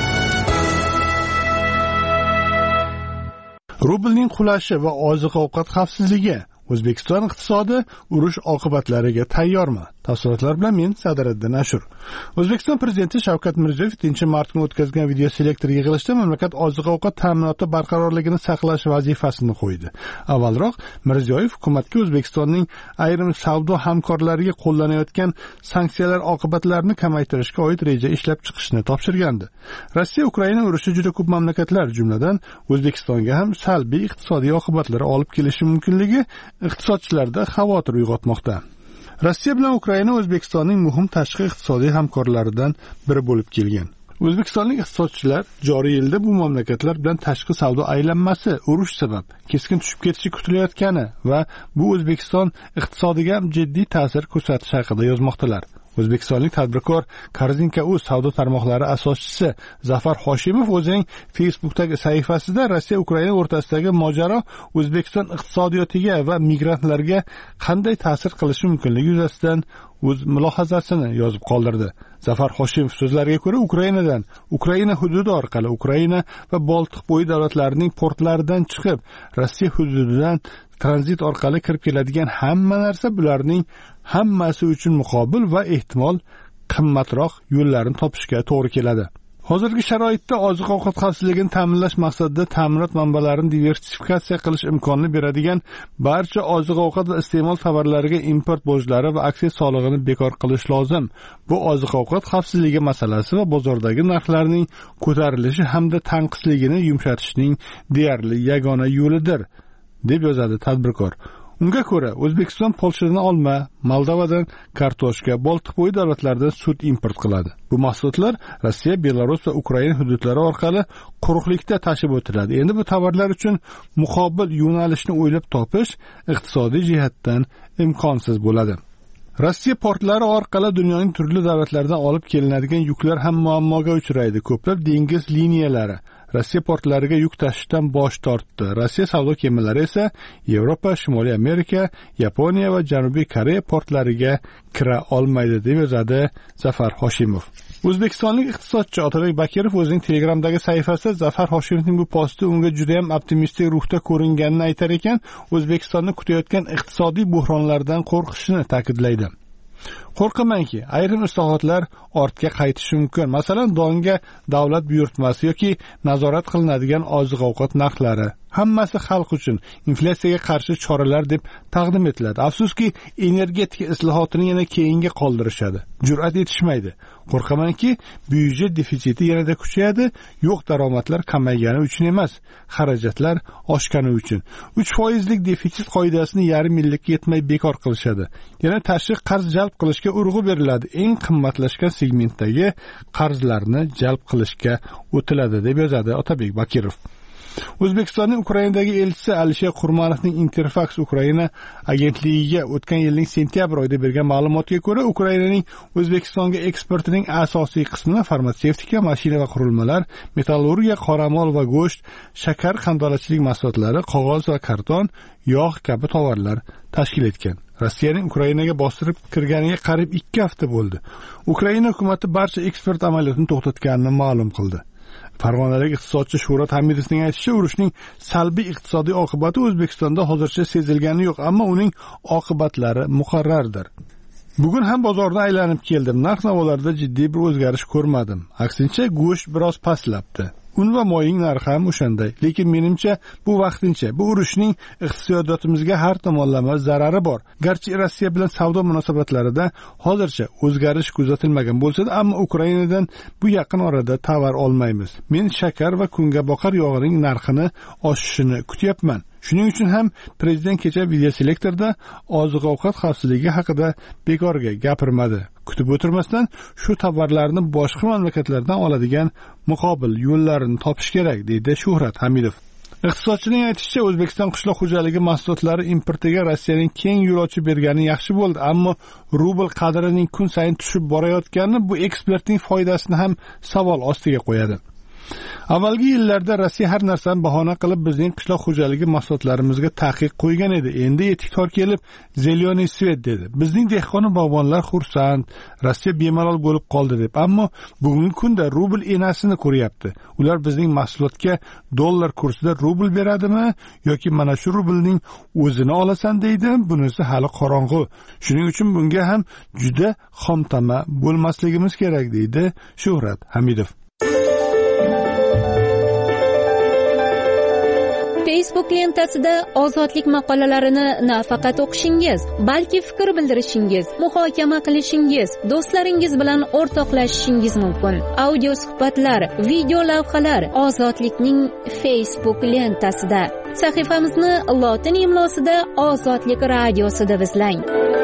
Rublning qulashi va oziq-ovqat xavfsizligi. O'zbekiston iqtisodi urush oqibatlariga tayyormi? Tafsilotlar bilan men Sadiriddin Ashur. O'zbekiston prezidenti Shavkat Mirziyoyev 2-mart kuni o'tkazgan video selektor yig'ilishida mamlakat oziq-ovqat ta'minoti barqarorligini saqlash vazifasini qo'ydi. Avvalroq Mirziyoyev hukumatga O'zbekistonning ayrim savdo hamkorlariga qo'llanayotgan sanksiyalar oqibatlarini kamaytirishga oid reja ishlab chiqishni topshirgandi. Rossiya Ukraina urushi juda ko'p mamlakatlar, jumladan O'zbekistonga ham salbiy iqtisodiy oqibatlar olib kelishi mumkinligi iqtisodchilarda xavotir uyg'otmoqda. Rossiya bilan Ukraina O'zbekistonning muhim tashqi iqtisodiy hamkorlaridan biri bo'lib kelgan. O'zbekistonlik iqtisodchilar joriy yilda bu mamlakatlar bilan tashqi savdo aylanmasi urush sabab keskin tushib ketishi kutilayotgani va bu O'zbekiston iqtisodiga ham jiddiy ta'sir ko'rsatishi haqida yozmoqdalar. O'zbekistonlik tadbirkor Korzinka.uz savdo tarmoqlari asoschisi Zafar Hoshimov o'zining Facebook'dagi sahifasida Rossiya Ukraina o'rtasidagi mojaro O'zbekiston iqtisodiyotiga va migrantlarga qanday ta'sir qilishi mumkinligi yuzasidan o'z mulohazasini yozib qoldirdi. Zafar Hoshimov so'zlariga ko'ra, Ukraina hududi orqali Ukraina va Boltiqbo'yi davlatlarining portlaridan chiqib, Rossiya hududidan tranzit orqali kirib keladigan hamma narsa bularning hammasi uchun muqobil va ehtimol qimmatroq yo'llarni topishga to'g'ri keladi. Hozirgi sharoitda oziq-ovqat xavfsizligini ta'minlash maqsadida ta'minot manbalarini diversifikatsiya qilish imkonini beradigan barcha oziq-ovqat va iste'mol tovarlariga import bojlari va aksiya solig'ini bekor qilish lozim. Bu oziq-ovqat xavfsizligi masalasi va bozordagi narxlarning ko'tarilishi hamda tanqisligini yumshatishning deyarli yagona yo'lidir, deb yozadi tadbirkor. Unga ko'ra, O'zbekiston Polshadan olma, Moldovadan kartoshka, Boltiqbo'yi davlatlaridan sut import qiladi. Bu mahsulotlar Rossiya, Belarus va Ukraina hududlari orqali quruqlikda tashib o'tiladi. Endi bu tovarlar uchun muqobil yo'nalishni o'ylab topish iqtisodiy jihatdan imkonsiz bo'ladi. Rossiya portlari orqali dunyoning turli davlatlaridan olib kelinadigan yuklar ham muammoga uchraydi. Ko'plab dengiz liniyalari Rossiya portlariga yuk tashishdan bosh tortdi. Rossiya savdo kemalari esa Yevropa, Shimoliy Amerika, Yaponiya va Janubiy Koreya portlariga kira olmaydi, deb yozadi Zafar Hoshimov. O'zbekistonlik iqtisodchi Otabek Bakirov o'zining Telegramdagi sahifasida Zafar Hoshimovning bu posti unga juda ham optimistik ruhda ko'ringanini aytar ekan, O'zbekistonni kutayotgan iqtisodiy buhronlardan qo'rqishini ta'kidlaydi. Qo'rqamanki, ayrim islohotlar ortga qaytishi mumkin. Masalan, donga davlat buyurtmasi yoki nazorat qilinadigan oziq-ovqat narxlari hammasi xalq uchun inflyatsiyaga qarshi choralar deb taqdim etiladi. Afsuski, energetika islohotini yana keyinga qoldirishadi. Jur'at etishmaydi. Qo'rqamanki, byudjet defitsiti yanada kuchayadi, yo'q daromadlar kamaygani uchun emas, xarajatlar oshgani uchun. 3% defitsit qoidasini yarim yillikka yetmay bekor qilishadi. Yana tashqi qarz jalb qilishga urg'u beriladi. Eng qimmatlashgan segmentdagi qarzlarni jalb qilishga o'tiladi, deb yozadi Otabek Bakirov. O'zbekistonning Ukrainadagi elchisi Alisher Qurmanovning Interfax Ukraina agentligiga o'tgan yilning sentyabr oyida bergan ma'lumotga ko'ra, Ukrainaning O'zbekistonga eksportining asosiy qismini farmatsevtika, mashina va qurilmalar, metallurgiya, qoramol va go'sht, shakar, qandolatchilik mahsulotlari, qog'oz va karton, yog' kabi tovarlar tashkil etgan. Rossiyaning Ukrainaga bostirib kirganiga qariyb 2 hafta bo'ldi. Ukraina hukumati barcha eksport amaliyotini to'xtatganini ma'lum qildi. Farg'onalik iqtisodchi Shuhrat Hamidovning aytishicha, urushning salbiy iqtisodiy oqibati O'zbekistonda hozircha sezilgani yo'q, ammo uning oqibatlari muqarrardir. Bugun ham bozorda aylanib keldim. Narx-navolarda jiddiy bir o'zgarish ko'rmadim. Aksincha, go'sht biroz pastlabdi. Un va moyning narxi ham o'shanday. Lekin menimcha bu vaqtincha. Bu urushning iqtisodiyotimizga har tomonlama zarari bor. Garchi Rossiya bilan savdo munosabatlarida hozircha o'zgarish kuzatilmagan bo'lsa-da, ammo Ukrainadan bu yaqin orada tovar olmaymiz. Men shakar va kungaboqar yog'ining narxini oshishini kutyapman. Shuning uchun ham prezident kecha videoselektorda oziq-ovqat xavfsizligi haqida bekorga gapirmadi. Kutib o'tirmasdan shu tovarlarni boshqa mamlakatlardan oladigan muqobil yo'llarini topish kerak, deydi Shuhrat Hamidov. Iqtisodchining aytishicha, O'zbekiston qishloq xo'jaligi mahsulotlari importiga Rossiyaning keng yo'l ochib bergani yaxshi bo'ldi, ammo rubl qadrining kun sayin tushib borayotgani bu eksportning foydasini ham savol ostiga qo'yadi. Avvalgi yillarda Rossiya har narsani bahona qilib bizning qishloq xo'jaligi mahsulotlarimizga taqiq qo'ygan edi. Endi yetik tor kelib "Zeleniy svet" dedi. Bizning dehqon bog'bonlar xursand, Rossiya bemalol bo'lib qoldi deb. Ammo bugungi kunda rubl enasini ko'ryapti. Ular bizning mahsulotga dollar kursida rubl beradimi yoki mana shu rublning o'zini olasan deydi? Bunisi hali qorong'u. Shuning uchun bunga ham juda xomtama bo'lmasligimiz kerak, deydi Shuhrat Hamidov. Facebook lentasida ozodlik maqolalarini nafaqat o'qishingiz, balki fikr bildirishingiz, muhokama qilishingiz, do'stlaringiz bilan o'rtoqlashishingiz mumkin. Audio suhbatlar, video lavhalar Ozodlikning Facebook lentasida. Sahifamizni lotin imlosida Ozodlik radiosi deb izlang.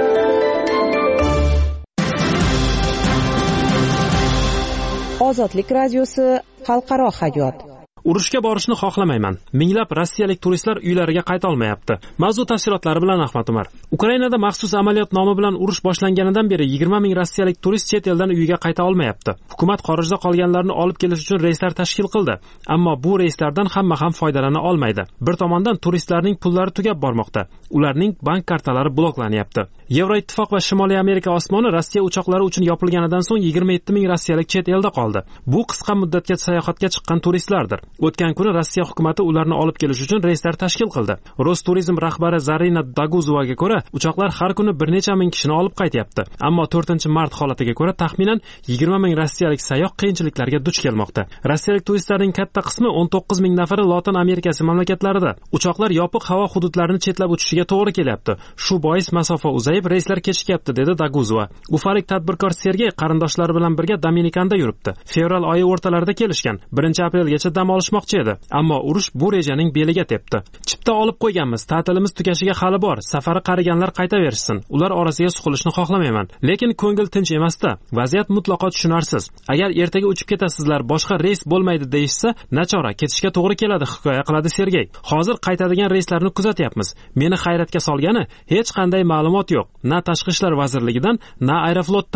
Ozodlik radiosi xalqaro hayot. Urushga borishni xohlamayman. Minglab rossiyalik turistlar uylariga qayta olmayapti. Mavzu tafsilotlari bilan Ahmad Umar. Ukrainada maxsus amaliyot nomi bilan urush boshlanganidan beri 20 ming rossiyalik turist chet eldan uyiga qayta olmayapti. Hukumat xorijda qolganlarni olib kelish uchun reyslar tashkil qildi, ammo bu reyslardan hamma ham foydalana olmaydi. Bir tomondan turistlarning pullari tugab bormoqda. Ularning bank kartalari bloklanyapti. Yevroittifoq va Shimoliy Amerika osmoni Rossiya uchoqlari uchun yopilganidan so'ng 27 ming rossiyalik chet elda qoldi. Bu qisqa muddatga sayohatga chiqqan turistlardir. O'tgan kuni Rossiya hukumatı ularni olib kelish uchun reyslar tashkil qildi. Rosturizm rahbari Zarina Daguzovaga ko'ra, uchoqlar har kuni bir necha ming kishini olib qaytyapti. Ammo 4-mart holatiga ko'ra taxminan 20 ming rossiyalik sayyoh qiyinchiliklarga duch kelmoqda. Rossiyalik turistlarning katta qismi 19 ming nafari Lotin Amerikasi mamlakatlarida. Uchoqlar yopiq havo hududlarini chetlab uchishiga to'g'ri kelyapti. Shu bois masofa uzayib, reyslar kechikyapti, dedi Daguzova. Ufalik tadbirkor Sergey qarindoshlari bilan birga Dominikanda yuribdi. Fevral oyi o'rtalarida kelishgan. 1-aprelgacha dam olishmoqchi edi. Ammo urush bu rejaning beliga tepdi. Chipta olib qo'yganmiz, ta'tilimiz tugashiga hali bor. Safari qariganlar qaytaverishsin. Ular orasiga suqilishni xohlamayman. Lekin ko'ngil tinch emas-da. Vaziyat mutlaqo tushunarsiz. Agar ertaga uchib ketasizlar, boshqa reys bo'lmaydi deyishsa, nachora ketishga to'g'ri keladi, hikoya qiladi Sergey. Hozir qaytadigan reyslarni kuzatyapmiz. Meni hayratga solgani, hech qanday ma'lumot yo'q. Na Tashqi ishlar vazirligidan, na Aeroflotdan.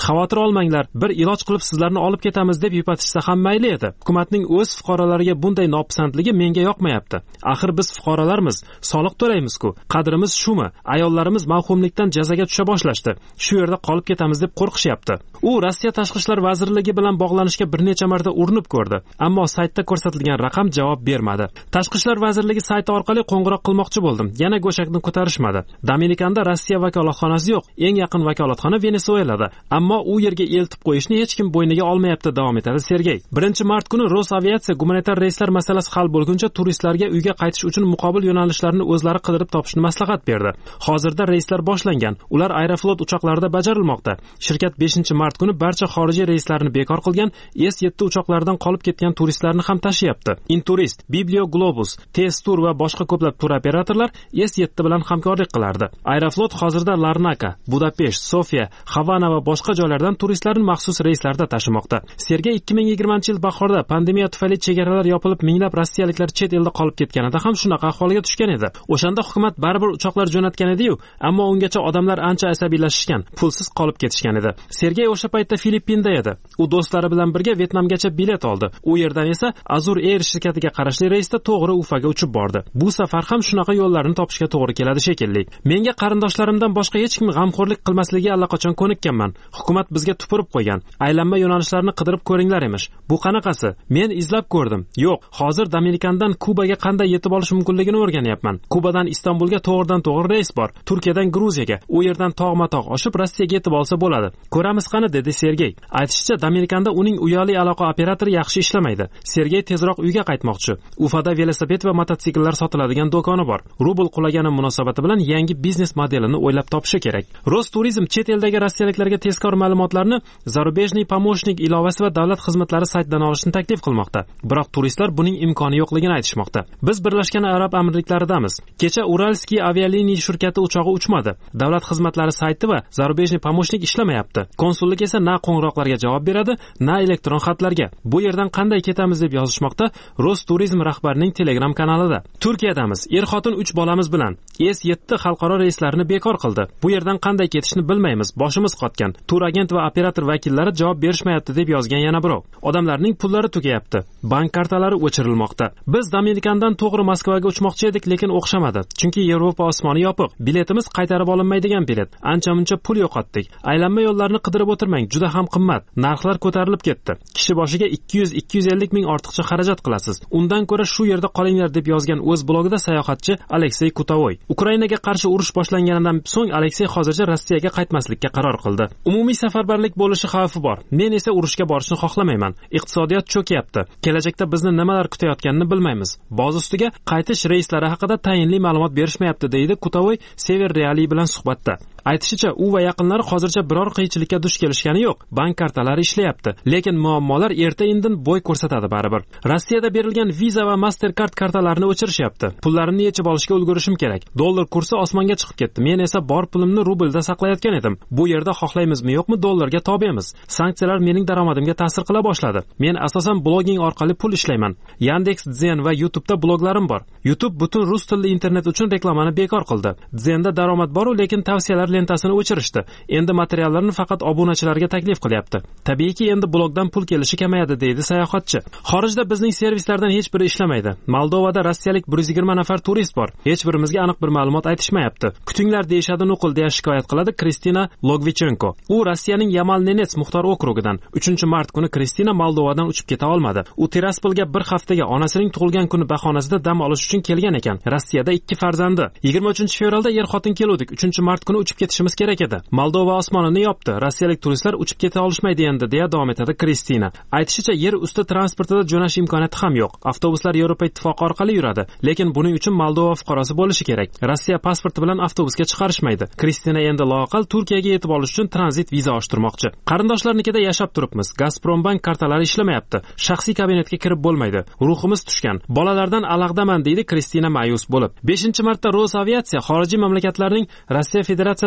xavotir olmanglar, bir iloj qilib sizlarni olib ketamiz deb yupatishsa ham mayli edi. Hukumatning o'z fuqarolariga bunday nopisandligi menga yoqmayapti. Axir biz fuqarolarmiz, soliq to'laymiz-ku. Qadrimiz shumi? Ayollarimiz mavhumlikdan jazoga tusha boshlashdi. Shu yerda qolib ketamiz deb qo'rqishyapti. U Rossiya tashqi ishlar vazirligi bilan bog'lanishga bir necha marta urinib ko'rdi, ammo saytda ko'rsatilgan raqam javob bermadi. Tashqi ishlar vazirligi sayti orqali qo'ng'iroq qilmoqchi bo'ldim, yana go'shakni ko'tarishmadi. Dominikanda Rossiya vakolatxonasi yo'q, eng yaqin vakolatxona Venesuelada, ammo u yerga eltib qo'yishni hech kim bo'yniga olmayapti, davom etadi Sergey. 1-mart kuni Rosaviatsiya gumanitar reyslar masalasi hal bo'lguncha turistlarga uyga qaytish uchun muqobil yo'nalishlarni o'zlari qidirib topishni maslahat berdi. Hozirda reyslar boshlangan, ular Aeroflot uchoqlarida bajarilmoqda. Shirkat 5-mart kuni barcha xorijiy reyslarni bekor qilgan, S7 uchoqlaridan qolib ketgan turistlarni ham tashyapti. Inturist, Biblio Globus, T-Tour va boshqa ko'plab tur operatorlar S7 bilan hamkorlik qilardi. Aeroflot hozirda Larnaka, Budapesht, Sofiya, Havana va boshqa joylardan turistlarni maxsus reyslarda tashimoqda. Sergey 2020-yil bahorda pandemiya tufayli chegaralar yopilib, minglab rossiyaliklar chet elda qolib ketganida ham shunaqa ahvolga tushgan edi. O'shanda hukumat baribir uchoqlar jo'natgan edi-yu, ammo ungacha odamlar ancha asabiylashishgan, pulsiz qolib ketishgan edi. Sergey o'sha paytda Filippinda edi. U do'stlari bilan birga Vyetnamgacha bilet oldi. U yerdan esa Azur Air shirkatiga qarashli reysda to'g'ri Ufaga uchib bordi. Bu safar ham shunaqa yo'llarni topishga to'g'ri keladi shekilli. Menga qarindoshlarimdan boshqa hech kim g'amxo'rlik qilmasligiga allaqachon ko'nikkanman. Hukumat bizga tupurib qo'ygan. Aylanma yo'nalishlarni qidirib ko'ringlar emish. Bu qanaqasi? Men izlab ko'rdim. Yo'q, hozir Dominikandan Kubaga qanday yetib olish mumkinligini o'rganyapman. Kubadan Istanbulga to'g'ridan-to'g'ri reys bor. Turkiyadan Gruziyaga, u yerdan tog'ma-tog' oshib Rossiyaga yetib olsa bo'ladi. Ko'ramiz qani, dedi Sergey. Aytishicha, Dominikanda uning uyali aloqa operatori yaxshi ishlamaydi. Sergey tezroq uyga qaytmoqchi. Ufada velosiped va mototsikllar sotiladigan do'koni bor. Rubl qulagani munosabati bilan yangi biznes modelini o'ylab topishi kerak. Rosturizm chet eldagi rossiyaliklarga tezkor ma'lumotlarni Zarubejniy Pomoshnik ilovasi va davlat xizmatlari saytidan olishni taklif qilmoqda. Biroq turistlar buning imkoni yo'qligini aytishmoqda. Biz Birlashgan Arab Amirliklaridamiz. Kecha Uralskiy avialiniya shirkati uchog'i uchmadi. Davlat xizmatlari sayti va Zarubejniy Pomoshnik ishlamayapti. Konsullik esa na qo'ng'iroqlarga javob beradi, na elektron xatlarga. Bu yerdan qanday ketamiz deb yozishmoqda Rosturizm rahbarining Telegram kanalida. Turkiyadamiz. Er-xotin 3 bolamiz bilan S7 xalqaro reyslarini bekor qildi. Bu yerdan qanday ketishni bilmaymiz, boshimiz qotgan. Tur agent va operator vakillari javob berishmayapti deb yozgan yana birov. Odamlarning pullari tugayapti. Bank kartalari o'chirilmoqda. Biz Dominikandan to'g'ri Moskvaga uchmoqchi edik, lekin o'xshamadi. Chunki Yevropa osmoni yopiq. Biletimiz qaytarib olinmaydigan bilet. Ancha-muncha pul yo'qotdik. Aylanma yo'llarni qidirib o'tirmang, juda ham qimmat. Narxlar ko'tarilib ketdi. Kishi boshiga 200-250 ming ortiqcha xarajat qilasiz. Undan ko'ra shu yerda qolinglar deb yozgan o'z blogida sayohatchi Aleksey Kutavoy. Ukrainaga qarshi urush boshlanganidan so'ng Aleksey hozircha Rossiyaga qaytmaslikka qaror qildi. Umumiy safarbarlik bo'lishi xavfi bor. Men esa urushga borishni xohlamayman. Iqtisodiyot cho'kyapti. Kelajakda bizni nimalar kutayotganini bilmaymiz. Boz ustiga qaytish reyslari haqida tayinli ma'lumot berishmayapti, deydi Kutavoy Sever Reali bilan suhbatda. Aytishicha, u va yaqinlari hozircha biror qiyinchilikka duch kelishgani yo'q. Bank kartalari ishlayapti, lekin muammolar erta-indin bo'y ko'rsatadi baribir. Rossiyada berilgan Visa va Mastercard kartalarini o'chirishyapti. Pullarimni yechib olishga ulgurishim kerak. Dollar kursi osmonga chiqib ketdi. Men esa bor pulimni rublda saqlayotgan edim. Bu yerda xohlaymizmi yo'qmi dollarga tobemiz. Sanksiyalar mening daromadimga ta'sir qila boshladi. Men asosan blogging orqali pul ishlayman. Yandex, Zen va YouTube'da bloglarim bor. YouTube butun rus tilli internet uchun reklamani bekor qildi. Zenda daromad bor, lekin tavsiyalar lentasini o'chirishdi. Endi materiallarni faqat obunachilarga taklif qilyapti. Tabiiyki endi blogdan pul kelishi kamayadi, deydi sayohatchi. Xorijda bizning servislardan hech biri ishlamaydi. Moldovada rossiyalik 120 nafar turist bor. Hech birimizga aniq bir ma'lumot aytishmayapti. Kutinglar deyishadi nuqul, deya shikoyat qiladi Kristina Logvichenko. U Rossiyaning Yamal-Nenets muxtor okrugidan. 3-mart kuni Kristina Moldovadan uchib keta olmadi. U Tiraspolga bir haftaga onasining tug'ilgan kuni bahonasida dam olish uchun kelgan ekan. Rossiyada 2 farzandi. 23-fevralda er-xotin keldik. 3-mart kuni uchib ketishimiz kerak edi. Moldova osmonini yopdi. Rossiyalik turistlar uchib keta olishmaydi endi, deya davom etadi Kristina. Aytishicha, yer usti transportida jo'nash imkoniyati ham yo'q. Avtobuslar Yevropa ittifoqi orqali yuradi, lekin buning uchun Moldova fuqarosi bo'lishi kerak. Rossiya pasporti bilan avtobusga chiqarishmaydi. Kristina endi loaqal Turkiyaga yetib olish uchun tranzit viza ochtirmoqchi. Qarindoshlarnikida yashab turibmiz. Gazprombank kartalari ishlamayapti. Shaxsiy kabinetga kirib bo'lmaydi. Ruhimiz tushgan. Bolalardan alag'daman, deydi Kristina ma'yus bo'lib. 5-martda Rosaviatsiya xorijiy mamlakatlarning Rossiya Federatsiyasi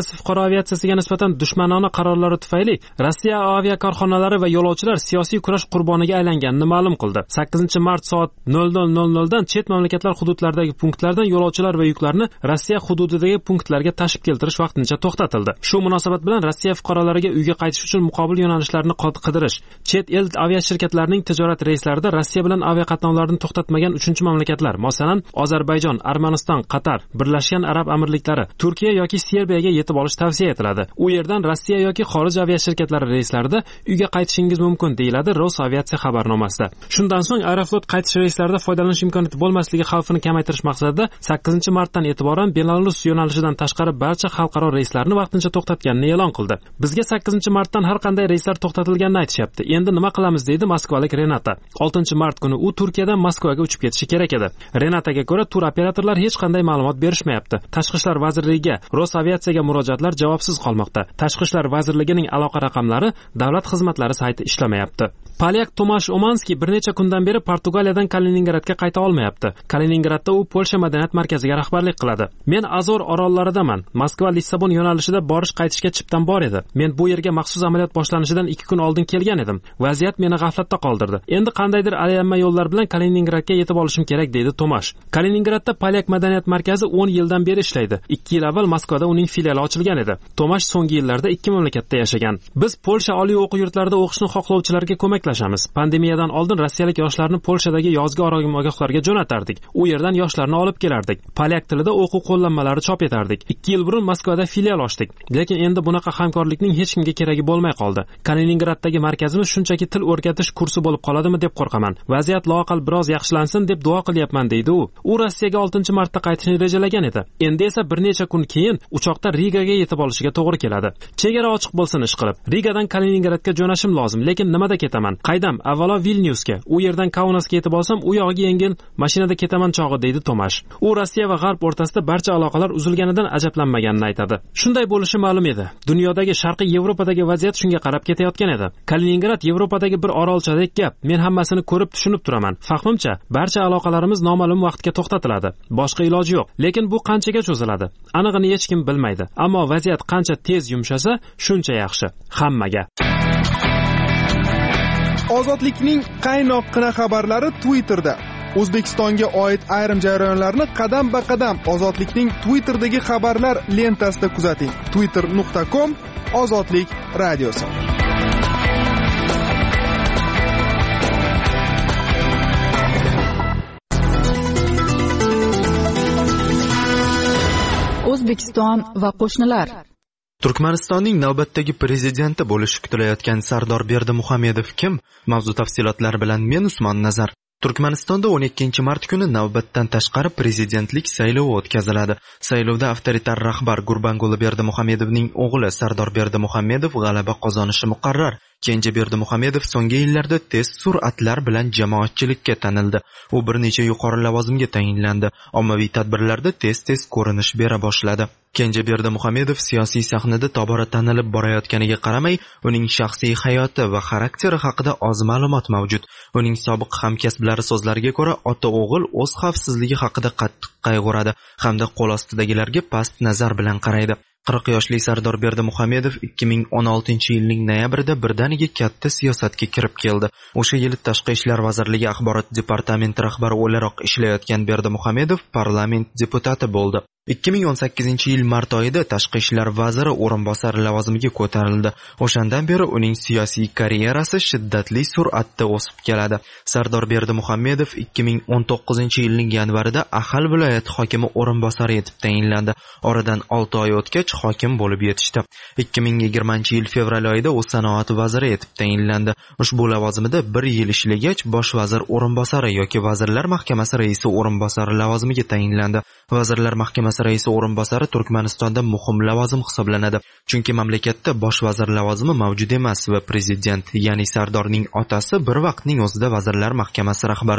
palatasi fuqaro aviatsiyasiga nisbatan dushmanona qarorlari tufayli Rossiya aviakorxonalari va yo'lovchilar siyosiy kurash qurboniga aylanganini ma'lum qildi. 8-mart soat 00:00 dan chet mamlakatlar hududlaridagi punktlardan yo'lovchilar va yuklarni Rossiya hududidagi punktlarga tashib keltirish vaqtincha to'xtatildi. Shu munosabat bilan Rossiya fuqarolariga uyga qaytish uchun muqobil yo'nalishlarni qidirish, chet el aviashirkatlarining tijorat reyslarida Rossiya bilan aviaqatnovlarni to'xtatmagan 3-mamlakatlar, masalan, Ozarbayjon, Armaniston, Qatar, Birlashgan Arab Amirliklari, Turkiya yoki Serbiyaga yetib olish tavsiya etiladi. U yerdan Rossiya yoki xorij aviashirkatlari reyslarida uyga qaytishingiz mumkin, deyiladi Rosaviatsiya xabarnomasida. Shundan so'ng Aeroflot qaytish reyslarida foydalanish imkoniyati bo'lmasligi xavfini kamaytirish maqsadida 8-martdan e'tiboran Belarus yo'nalishidan tashqari barcha xalqaro reyslarni vaqtincha to'xtatganini e'lon qildi. Bizga 8-martdan har qanday reyslar to'xtatilganini aytishyapti. Endi nima qilamiz, deydi moskvalik Renata. 6-mart kuni u Turkiyadan Moskvaga uchib ketishi kerak edi. Renataga ko'ra, tur operatorlar hech qanday ma'lumot berishmayapti. Tashqi ishlar vazirligiga, Rosaviatsiyaga murojaatlar javobsiz qolmoqda. Tashqi ishlar vazirligining aloqa raqamlari davlat xizmatlari sayti ishlamayapti. Polyak Tomash Omanski bir necha kundan beri Portugaliyadan Kaliningradga qayta olmayapti. Kaliningradda u Polsha madaniyat markaziga rahbarlik qiladi. Men Azor orollaridaman. Moskva-Lissabon yo'nalishida borish-qaytishga chiptam bor edi. Men bu yerga maxsus amaliyot boshlanishidan 2 kun oldin kelgan edim. Vaziyat meni g'aflatda qoldirdi. Endi qandaydir aylanma yo'llar bilan Kaliningradga yetib olishim kerak, deydi Tomash. Kaliningradda Polyak madaniyat markazi 10 yildan beri ishlaydi. 2 yil avval Moskvada uning filiali ochilgan edi. Tomash so'nggi yillarda 2 mamlakatda yashagan. Biz Polsha oliy o'quv yurtlarida o'qishni xohlovchilarga ko'maklashamiz. Pandemiyadan oldin rossiyalik yoshlarni Polshadagi yozgi oromgohlarga jo'natardik. U yerdan yoshlarni olib kelardik. Polyak tilida o'quv qo'llanmalari chop etardik. 2 yil burun Moskvada filial ochdik. Lekin endi bunaqa hamkorlikning hech kimga keragi bo'lmay qoldi. Kaliningraddagi markazimiz shunchaki til o'rgatish kursi bo'lib qoladimi deb qo'rqaman. Vaziyat loaqal biroz yaxshilansin deb duo qilyapman, deydi u. U Rossiyaga 6-martda qaytishni rejalagan edi. Endi esa bir necha kun keyin uchoqda Rigaga yetib olishiga to'g'ri keladi. Chegara ochiq bo'lsin ish qilib. Rigadan Kaliningradga jo'nashim lozim, lekin nimada ketaman? Qaydam? Avvalo Vilnyusga, u yerdan Kaunasga yetib olsam, u yog'iga yengil mashinada ketaman chog'i, deydi Tomash. U Rossiya va G'arb o'rtasida barcha aloqalar uzilganidan ajablanmaganini aytadi. Shunday bo'lishi ma'lum edi. Dunyodagi Sharqiy Yevropadagi vaziyat shunga qarab ketayotgan edi. Kaliningrad Yevropadagi bir orolchadek gap. Men hammasini ko'rib tushunib turaman. Fahmimcha, barcha aloqalarimiz noma'lum vaqtga to'xtatiladi. Boshqa iloji yo'q. Lekin bu qanchaga cho'ziladi? Anig'ini hech kim bilmaydi. Ammo vaziyat qancha tez yumshasa, shuncha yaxshi. Hammaga. Ozodlikning qaynoqqina xabarlari Twitterda. O'zbekistonga oid ayrim jarayonlarni qadam-ba-qadam Ozodlikning Twitterdagi xabarlar lentasida kuzating. twitter.com/ozodlik radiosi. O'zbekiston va qo'shnilar. Turkmanistonning navbatdagi prezidenti bo'lishi kutilayotgan Sardor Berdimuhamedov kim? Mavzu tafsilotlari bilan men Usmon Nazar. Turkmanistonda 12-mart kuni navbatdan tashqari prezidentlik saylovi o'tkaziladi. Saylovda avtoritar rahbar Gurbanguli Berdimuhamedovning o'g'li Sardor Berdimuhamedov g'alaba qozonishi muqarrar. Kenja Berdimuhamedov so'nggi yillarda tez sur'atlar bilan jamoatchilikka tanildi. U bir necha yuqori lavozimga tayinlandi. Ommaviy tadbirlarda tez ko'rinish bera boshladi. Kenja Berdimuhamedov siyosiy sahnada tobora tanilib borayotganiga qaramay, uning shaxsiy hayoti va xarakteri haqida oz ma'lumot mavjud. Uning sobiq hamkasblari so'zlariga ko'ra, ota-o'g'il o'z xavfsizligi haqida qattiq qayg'uradi hamda qo'l ostidagilarga past nazar bilan qaraydi. 40 yoshli Sardor Berdimuhamedov 2016-yilning noyabrida birdaniga katta siyosatga kirib keldi. O'sha yili Tashqi ishlar vazirligi axborot departamenti rahbari o'laroq ishlayotgan Berdimuhamedov parlament deputati bo'ldi. 2018-yil mart oyida Tashqi ishlar vaziri o'rinbosari lavozimiga ko'tarildi. O'shandan beri uning siyosiy karyerasi shiddatli sur'atda o'sib keladi. Sardor Berdimuhamedov 2019-yilning yanvarida Ahal viloyati hokimi o'rinbosari etib tayinlandi. Oradan 6 oy o'tgach hokim bo'lib yetishdi. 2020-yil fevral oyida u sanoat vaziri etib tayinlandi. Ushbu lavozimida 1 yil ishlagach bosh vazir o'rinbosari yoki vazirlar mahkamasi raisi o'rinbosari lavozimiga tayinlandi. Vazirlar mahkamasi raisi o'rinbosari Turkmanistonda muhim lavozim hisoblanadi. Chunki mamlakatda bosh vazir lavozimi mavjud emas va prezident, ya'ni Sardorning otasi bir vaqtning o'zida vazirlar mahkamasi rahbaridir.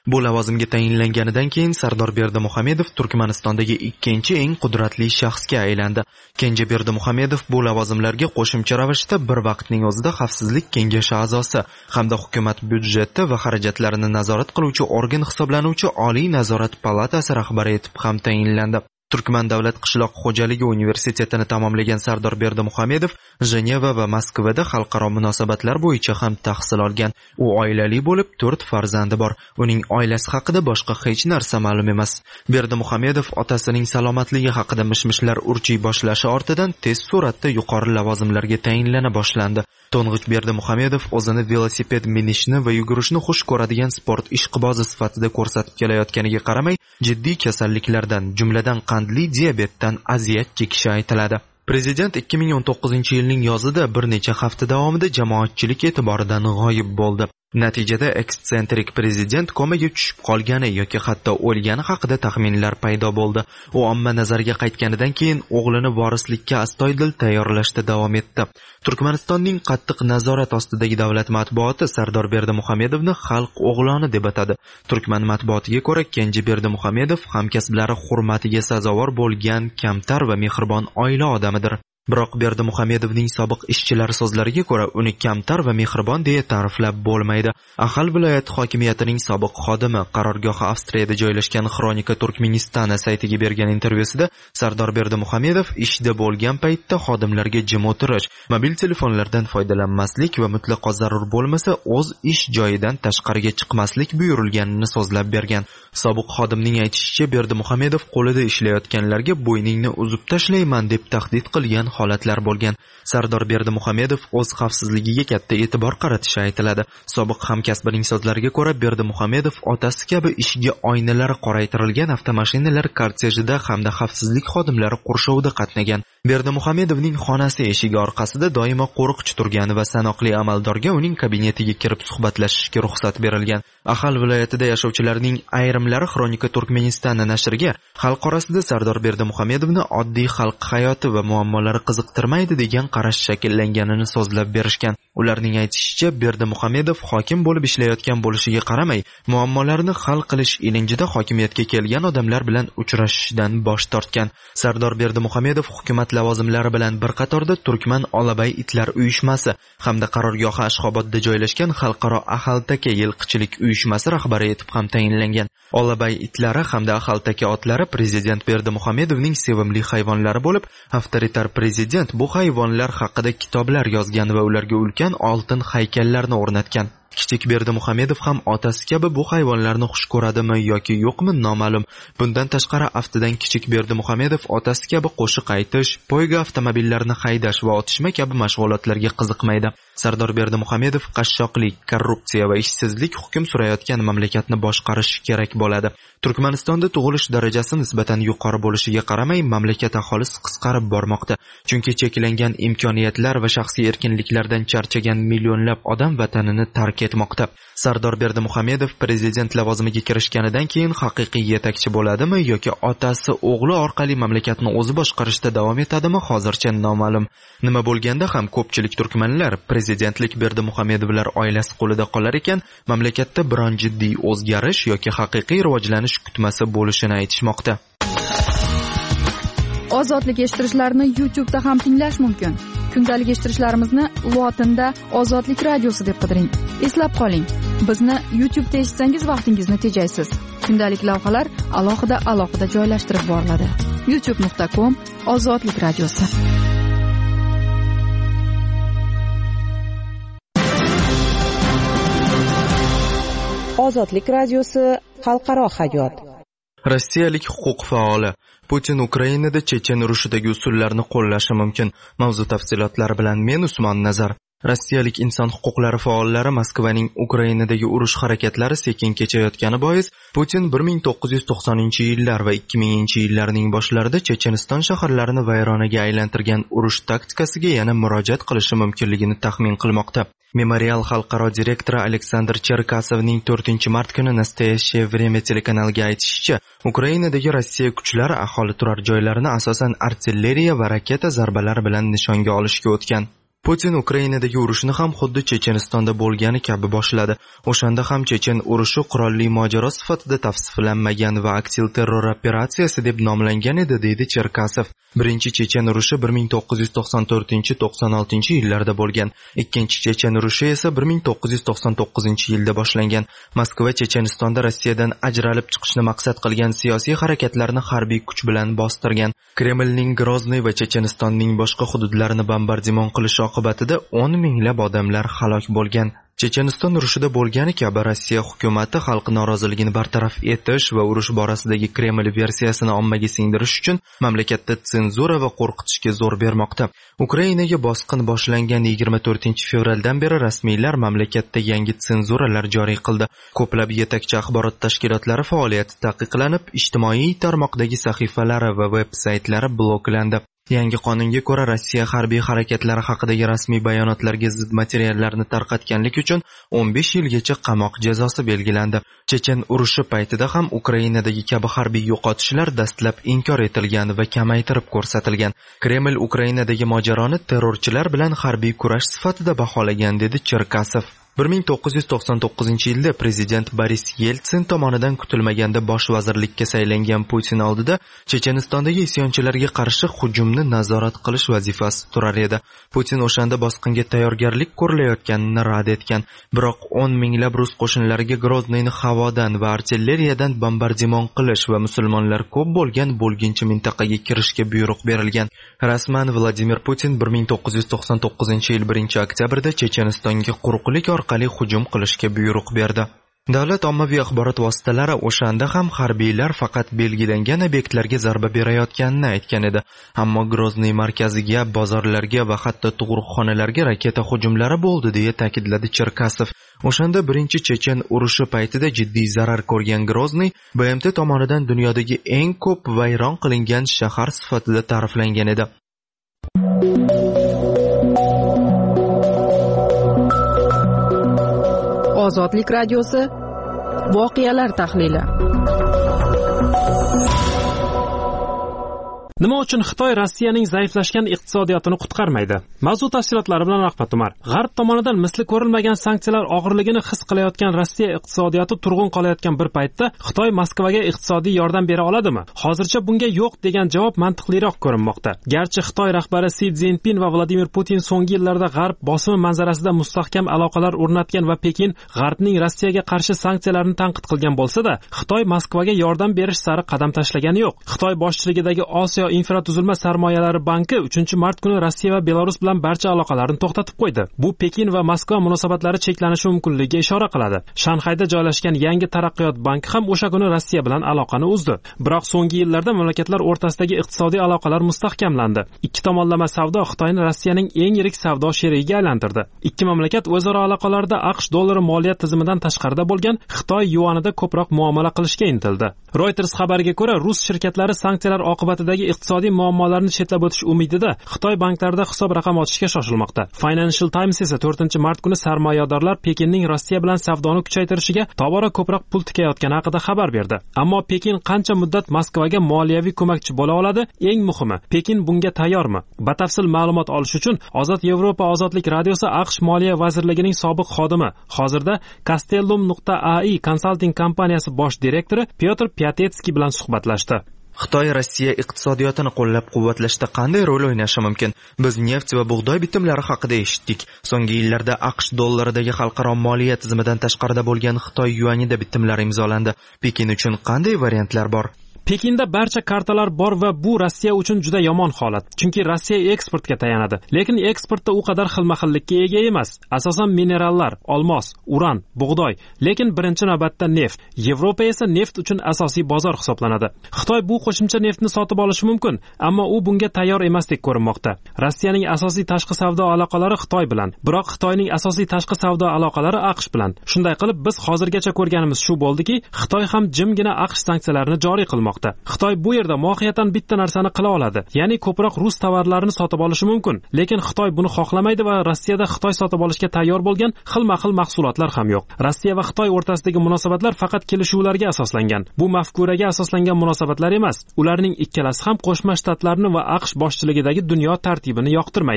Bu lavozimga tayinlanganidan keyin Sardor Berdimuhamedov Turkmanistondagi ikkinchi eng qudratli shaxsga aylandi. Kenja Berdimuhamedov bu lavozimlarga qo'shimcha ravishda bir vaqtning o'zida Xavfsizlik kengashi a'zosi hamda hukumat byudjeti va xarajatlarini nazorat qiluvchi organ hisoblanuvchi Oliy nazorat palatasi rahbari etib ham tayinlandi. Turkman davlat qishloq xo'jaligi universitetini tamomlagan Sardor Berdimuhamedov Jeneva va Moskvada xalqaro munosabatlar bo'yicha ham tahsil olgan. U oilali bo'lib, 4 farzandi bor. Uning oilasi haqida boshqa hech narsa ma'lum emas. Berdimuhamedov otasining salomatligi haqida mishmishlar urchiy boshlashi ortidan tez suratda yuqori lavozimlarga tayinlana boshlandi. To'ng'ich Berdimuhamedov o'zini velosiped minishni va yugurishni xush ko'radigan sport ishqibozi sifatida ko'rsatib kelayotganiga qaramay, jiddiy kasalliklardan, jumladan qandli diabetdan aziyat chekishi aytiladi. Prezident 2019-yilning yozida bir necha hafta davomida jamoatchilik e'tiboridan g'oyib bo'ldi. Natijada ekstsentrik prezident komaga tushib qolgani yoki hatto o'lgani haqida taxminlar paydo bo'ldi. U omma nazariga qaytganidan keyin o'g'lini vorislikka astoydil tayyorlashda davom etdi. Turkmanistonning qattiq nazorat ostidagi davlat matbuoti Sardor Berdimuhamedovni xalq o'g'loni deb atadi. Turkman matbuotiga ko'ra, Kenji Berdimuhamedov hamkasblari hurmatiga sazovor bo'lgan kamtar va mehribon oila odamidir. Biroq Berdimuhamedovning sobiq ishchilari so'zlariga ko'ra, uni kamtar va mehribon deya ta'riflab bo'lmaydi. Ahal viloyati hokimiyatining sobiq xodimi qarorgohi Avstriyada joylashgan Xronika Turkmenistana saytiga bergan intervyusida Sardor Berdimuhamedov ishda bo'lgan paytda xodimlarga jim o'tirish, mobil telefonlardan foydalanmaslik va mutlaqo zarur bo'lmasa o'z ish joyidan tashqariga chiqmaslik buyurilganini so'zlab bergan. Sobiq xodimning aytishicha, Berdimuhamedov qo'lida ishlayotganlarga bo'yningni uzib tashlayman deb tahdid qilgan holatlar bo'lgan. Sardor Berdimuhamedov o'z xavfsizligiga katta e'tibor qaratishi aytiladi. Sobiq hamkasbining so'zlariga ko'ra, Berdimuhamedov otasi kabi ishga oynalari qoraytirilgan avtomashinalar kortejida hamda xavfsizlik xodimlari qurshovida qatnagan. Berdimuhamedovning xonasi eshigi orqasida doimo qo'riqchi turgan va sanoqli amaldorga uning kabinetiga kirib suhbatlashishga ruxsat berilgan. Ahal viloyatida yashovchilarning ayrimlari Xronika Turkmenistana nashriga xalq orasida Sardor Berdimuhamedovni oddiy xalq hayoti va muammolari qiziqtirmaydi degan qarash shakllanganini so'zlab berishgan. Ularning aytishicha, Berdimuhamedov hokim bo'lib ishlayotgan bo'lishiga qaramay, muammolarni hal qilish ilinjida hokimiyatga kelgan odamlar bilan uchrashishdan bosh tortgan. Sardor Berdimuhamedov hukumat lavozimlari bilan bir qatorda Turkman Olabay itlar uyushmasi hamda qarorgohi Ashxobodda joylashgan xalqaro Ahaltaka yilqichilik uyushmasi rahbari etib ham tayinlangan. Olabay itlari hamda Ahaltaka otlari prezident Berdimuhamedovning sevimli hayvonlari bo'lib, avtoritar prezident bu hayvonlar haqida kitoblar yozgan va ularga ulkan oltin haykallarni o'rnatgan. Kichik Berdimuhamedov ham otasi kabi bu hayvonlarni xush ko'radimi yoki yo'qmi noma'lum. Bundan tashqari aftidan kichik Berdimuhamedov otasi kabi qo'shiq aytish, poyga avtomobillarini haydash va otishma kabi mashg'ulotlarga qiziqmaydi. Sardor Berdimuhamedov qashshoqlik, korrupsiya va ishsizlik hukm surayotgan mamlakatni boshqarish kerak bo'ladi. Turkmanistonda tug'ilish darajasi nisbatan yuqori bo'lishiga qaramay, mamlakat aholisi qisqarib bormoqda. Chunki cheklangan imkoniyatlar va shaxsiy erkinliklardan charchagan millionlab odam vatanini tark etmoqda. Sardor Berdimuhamedov prezident lavozimiga kirishganidan keyin haqiqiy yetakchi bo'ladimi yoki otasi o'g'li orqali mamlakatni o'zi boshqarishda davom etadimi hozircha noma'lum. Nima bo'lganda ham ko'pchilik turkmanlar prezidentlik Berdimuhamedovlar oilasi qo'lida qolar ekan, mamlakatda biron jiddiy o'zgarish yoki haqiqiy rivojlanish kutmasi bo'lishini aytishmoqda. Ozodlik eshittirishlarni YouTube'da ham tinglash mumkin. Kundalik eshittirishlarimizni lotinda Ozodlik radiosi deb qidiring. Eslab qoling, bizni YouTube'da eshitsangiz vaqtingizni tejaysiz. Kundalik lavhalar alohida joylashtirib boriladi. youtube.com/Ozodlik radiosi. Ozodlik radiosi xalqaro hayot. Rossiyalik huquq faoli Putin Ukrainada Chechen urushidagi usullarni qo'llashi mumkin. Mavzu tafsilotlari bilan men Usmon Nazar. Rossiyalik inson huquqlari faollari Moskvaning Ukrainadagi urush harakatlari sekin kechayotgani bois Putin 1990-yillar va 2000-yillarning boshlarida Checheniston shaharlarini vayronaga aylantirgan urush taktikasiga yana murojaat qilishi mumkinligini taxmin qilmoqda. Memorial xalqaro direktori Aleksandr Cherkasovning 4-mart kuni Nastoyashye Vremya telekanaliga aytishicha, Ukrainadagi Rossiya kuchlari aholi turar joylarini asosan artilleriya va raketa zarbalari bilan nishonga olishga o'tgan. Putin Ukrainadagi urushni ham xuddi Chechenistonda bo'lgani kabi boshladi. O'shanda ham Chechen urushi qurolli mojaro sifatida tavsiflanmagan va aksil terror operatsiyasi deb nomlangan edi, deydi Cherkasov. Birinchi Chechen urushi 1994-96 bo'lgan. Ikkinchi Chechen urushi esa 1999-yilda boshlangan. Moskva Chechenistonda Rossiyadan ajralib chiqishni maqsad qilgan siyosiy harakatlarni harbiy kuch bilan bostirgan. Kremlning Grozniy va Chechenistonning boshqa hududlarini bombardimon qilish oqibatida 10 minglab odamlar halok bo'lgan. Checheniston urushida bo'lgani kabi Rossiya hukumati xalq noroziligini bartaraf etish va urush borasidagi Kreml versiyasini ommaga singdirish uchun mamlakatda senzura va qo'rqitishga zo'r bermoqda. Ukrainaga bosqin boshlangan 24-fevraldan beri rasmiylar mamlakatda yangi senzuralar joriy qildi. Ko'plab yetakchi axborot tashkilotlari faoliyati taqiqlanib, ijtimoiy tarmoqdagi sahifalari va veb-saytlari bloklandi. Yangi qonunga ko'ra Rossiya harbiy harakatlari haqidagi rasmiy bayonotlarga zid materiallarni tarqatganlik uchun 15 yilgacha qamoq jazosi belgilandi. Chechen urushi paytida ham Ukrainadagi kabi harbiy yo'qotishlar dastlab inkor etilgan va kamaytirib ko'rsatilgan. Kreml Ukrainadagi mojaroni terrorchilar bilan harbiy kurash sifatida baholagan, dedi Cherkasov. 1999-yilda prezident Boris Yeltsin tomonidan kutilmaganda bosh vazirlikka saylangan Putin oldida Chechenistondagi isyonchilarga qarshi hujumni nazorat qilish vazifasi turar edi. Putin o'shanda bosqinga tayyorgarlik ko'rilayotganini rad etgan. Biroq 10 minglab rus qo'shinlariga Grozniyni havodan va artilleriyadan bombardimon qilish va musulmonlar ko'p bo'lgan bo'lginchi mintaqaga kirishga buyruq berilgan. Rasman Vladimir Putin 1999-yil 1-oktyabrda Chechenistonga quruqlik orqali hujum qilishga buyruq berdi. Davlat ommaviy axborot vositalari o'shanda ham harbiylar faqat belgilangan obyektlarga zarba berayotganini aytgan edi. Ammo Grozniy markaziga, bozorlarga va hatto tug'ruqxonalarga raketa hujumlari bo'ldi, deya ta'kidladi Cherkasov. O'shanda birinchi Chechen urushi paytida jiddiy zarar ko'rgan Grozniy BMT tomonidan dunyodagi eng ko'p vayron qilingan shahar sifatida ta'riflangan edi. Ozodlik radiosi voqealar tahlili. Nima uchun Xitoy Rossiyaning zaiflashgan iqtisodiyotini qutqarmaydi? Mavzu tafsilotlari bilan Rahmat Umar. G'arb tomonidan misli ko'rilmagan sanksiyalar og'irligini his qilayotgan Rossiya iqtisodiyoti turg'un qolayotgan bir paytda Xitoy Moskvaga iqtisodiy yordam bera oladimi? Hozircha bunga yo'q degan javob mantiqliroq ko'rinmoqda. Garchi Xitoy rahbari Si Szinpin va Vladimir Putin so'nggi yillarda G'arb bosimi manzarasida mustahkam aloqalar o'rnatgan va Pekin G'arbning Rossiyaga qarshi sanksiyalarni tanqid qilgan bo'lsa-da, Xitoy Moskvaga yordam berish sari qadam tashlagani yo'q. Xitoy boshchiligidagi Osiyo infratuzilma sarmoyalari banki 3-mart kuni Rossiya va Belarus bilan barcha aloqalarni to'xtatib qo'ydi. Bu Pekin va Moskva munosabatlari cheklanishi mumkinligiga ishora qiladi. Shanxayda joylashgan yangi taraqqiyot banki ham o'sha kuni Rossiya bilan aloqani uzdi. Biroq so'nggi yillarda mamlakatlar o'rtasidagi iqtisodiy aloqalar mustahkamlandi. Ikki tomonlama savdo Xitoyni Rossiyaning eng yirik savdo sherigiga aylantirdi. Ikki mamlakat o'zaro aloqalarda AQSh dollari moliya tizimidan tashqarida bo'lgan Xitoy yuanida ko'proq muomala qilishga intildi. Reuters xabariga ko'ra, rus shirkatlari sanksiyalar oqibatidagi iqtisodiy muammolarni chetlab o'tish umidida Xitoy banklarida hisob raqam ochishga shoshilmoqda. Financial Times esa 4-mart kuni sarmoyadorlar Pekinning Rossiya bilan savdoni kuchaytirishiga tobora ko'proq pul tikayotgani haqida xabar berdi. Ammo Pekin qancha muddat Moskvaga moliyaviy ko'makchi bo'la oladi? Eng muhimi, Pekin bunga tayyormi? Batafsil ma'lumot olish uchun Ozod Yevropa ozodlik radiosi AQSh moliya vazirligining sobiq xodimi, hozirda Castellum.ai konsalting kompaniyasi bosh direktori Pyotr Pyatetskiy bilan suhbatlashdi. Xitoy Rossiya iqtisodiyotini qo'llab-quvvatlashda qanday rol o'ynashi mumkin? Biz neft va bug'doy bitimlari haqida eshitdik. So'nggi yillarda AQSh dollaridagi xalqaro moliya tizimidan tashqarida bo'lgan Xitoy yuanida bitimlar imzolandi. Pekin uchun qanday variantlar bor? Pekinda barcha kartalar bor va bu Rossiya uchun juda yomon holat. Chunki Rossiya eksportga tayanadi. Lekin eksportda u qadar xilma-xillikka ega emas. Asosan minerallar, olmos, uran, bug'doy, lekin birinchi navbatda neft. Yevropa esa neft uchun asosiy bozor hisoblanadi. Xitoy bu qo'shimcha neftni sotib olishi mumkin, ammo u bunga tayyor emasdek ko'rinmoqda. Rossiyaning asosiy tashqi savdo aloqalari Xitoy bilan, biroq Xitoyning asosiy tashqi savdo aloqalari AQSh bilan. Shunday qilib, biz hozirgacha ko'rganimiz shu bo'ldiki, Xitoy ham jimgina AQSh sanksiyalarini joriy qilmoqda. Xitoy bu yerda mohiyatan bitta narsani qila oladi, ya'ni ko'proq rus tovarlarini sotib olishi mumkin. Lekin Xitoy buni xohlamaydi va Rossiyada Xitoy sotib olishga tayyor bo'lgan xilma-xil mahsulotlar ham yo'q. Rossiya va Xitoy o'rtasidagi munosabatlar faqat kelishuvlarga asoslangan. Bu mafkuraga asoslangan munosabatlar emas. Ularning ikkalasi ham Qo'shma Shtatlarni va AQSh boshchiligidagi dunyo tartibini yoqtirmaydi.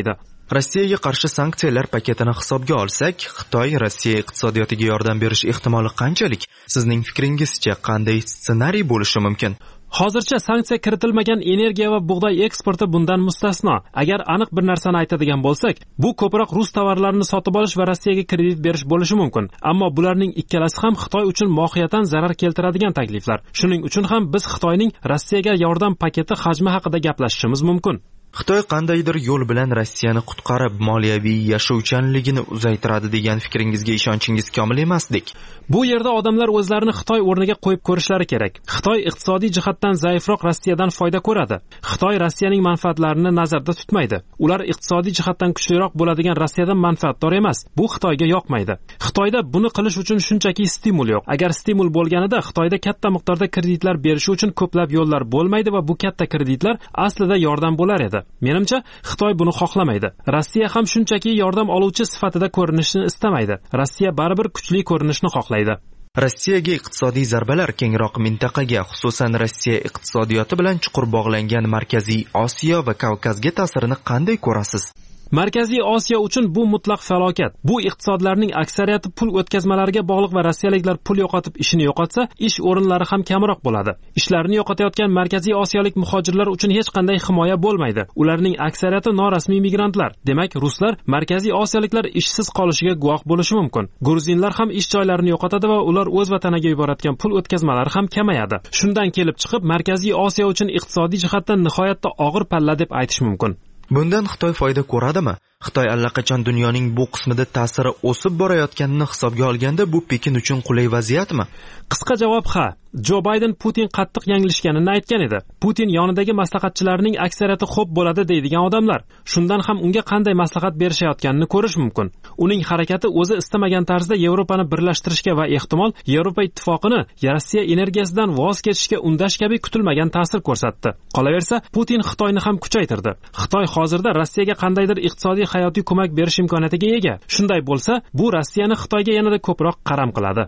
Rossiyaga qarshi sanksiyalar paketini hisobga olsak, Xitoy Rossiya iqtisodiyotiga yordam berish ehtimoli qanchalik? Sizning fikringizcha qanday ssenariy bo'lishi mumkin? Hozircha sanksiya kiritilmagan energiya va bug'doy eksporti bundan mustasno. Agar aniq bir narsani aytadigan bo'lsak, bu ko'proq rus tovarlarini sotib olish va Rossiyaga kredit berish bo'lishi mumkin. Ammo bularning ikkalasi ham Xitoy uchun mohiyatan zarar keltiradigan takliflar. Shuning uchun ham biz Xitoyning Rossiyaga yordam paketi hajmi haqida gaplashishimiz mumkin. Xitoy qandaydir yo'l bilan Rossiyani qutqarib, moliyaviy yashovchanligini uzaytiradi degan fikringizga ishonchingiz komil emasdik. Bu yerda odamlar o'zlarini Xitoy o'rniga qo'yib ko'rishlari kerak. Xitoy iqtisodiy jihatdan zaifroq Rossiyadan foyda ko'radi. Xitoy Rossiyaning manfaatlarini nazarda tutmaydi. Ular iqtisodiy jihatdan kuchliroq bo'ladigan Rossiyadan manfaatdor emas. Bu Xitoyga yoqmaydi. Xitoyda buni qilish uchun shunchaki stimul yo'q. Agar stimul bo'lganida Xitoyda katta miqdorda kreditlar berish uchun ko'plab yo'llar bo'lmaydi va bu katta kreditlar aslida yordam bo'lar edi. Menimcha Xitoy buni xohlamaydi. Rossiya ham shunchaki yordam oluvchi sifatida ko'rinishni istamaydi. Rossiya baribir kuchli ko'rinishni xohlaydi. Rossiyaga iqtisodiy zarbalar kengroq mintaqaga, xususan Rossiya iqtisodiyoti bilan chuqur bog'langan Markaziy Osiyo va Kavkazga ta'sirini qanday ko'rasiz? Markaziy Osiyo uchun bu mutlaq falokat. Bu iqtisodlarning aksariyati pul o'tkazmalariga bog'liq va rossiyaliklar pul yo'qotib ishini yo'qotsa, ish o'rinlari ham kamroq bo'ladi. Ishlarini yo'qotayotgan Markaziy Osiyolik muhojirlar uchun hech qanday himoya bo'lmaydi. Ularning aksariyati norasmiy migrantlar. Demak, ruslar Markaziy Osiyoliklar ishsiz qolishiga guvoh bo'lishi mumkin. Gruzinlar ham ish joylarini yo'qotadi va ular o'z vataniga yuborayotgan pul o'tkazmalari ham kamayadi. Shundan kelib chiqib, Markaziy Osiyo uchun iqtisodiy jihatdan nihoyatda og'ir palla deb aytish mumkin. Bundan Xitoy foyda ko'radimi? Xitoy allaqachon dunyoning bu qismida ta'siri o'sib borayotganini hisobga olganda bu Pekin uchun qulay vaziyatmi? Qisqa javob ha. Jo Bayden Putin qattiq yanglishganini aytgan edi. Putin yonidagi maslahatchilarning aksariyati xo'p bo'ladi deydigan odamlar. Shundan ham unga qanday maslahat berishayotganini ko'rish mumkin. Uning harakati o'zi istamagan tarzda Yevropani birlashtirishga va ehtimol Yevropa ittifoqini Rossiya energiyasidan voz kechishga undash kabi kutilmagan ta'sir ko'rsatdi. Qolaversa, Putin Xitoyni ham kuchaytirdi. Xitoy hozirda Rossiyaga qandaydir iqtisodiy hayotiy ko'mak berish imkoniyatiga ega. Shunday bo'lsa, bu Rossiyani Xitoyga yanada ko'proq qaram qiladi.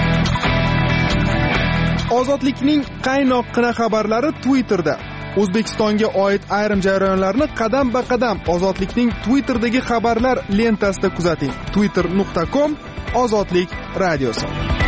Ozodlikning qaynoqqina xabarlari Twitterda. O'zbekistonga oid ayrim jarayonlarni qadam-ba-qadam Ozodlikning Twitterdagi xabarlar lentasida kuzating. twitter.com/ozodlik radiosi.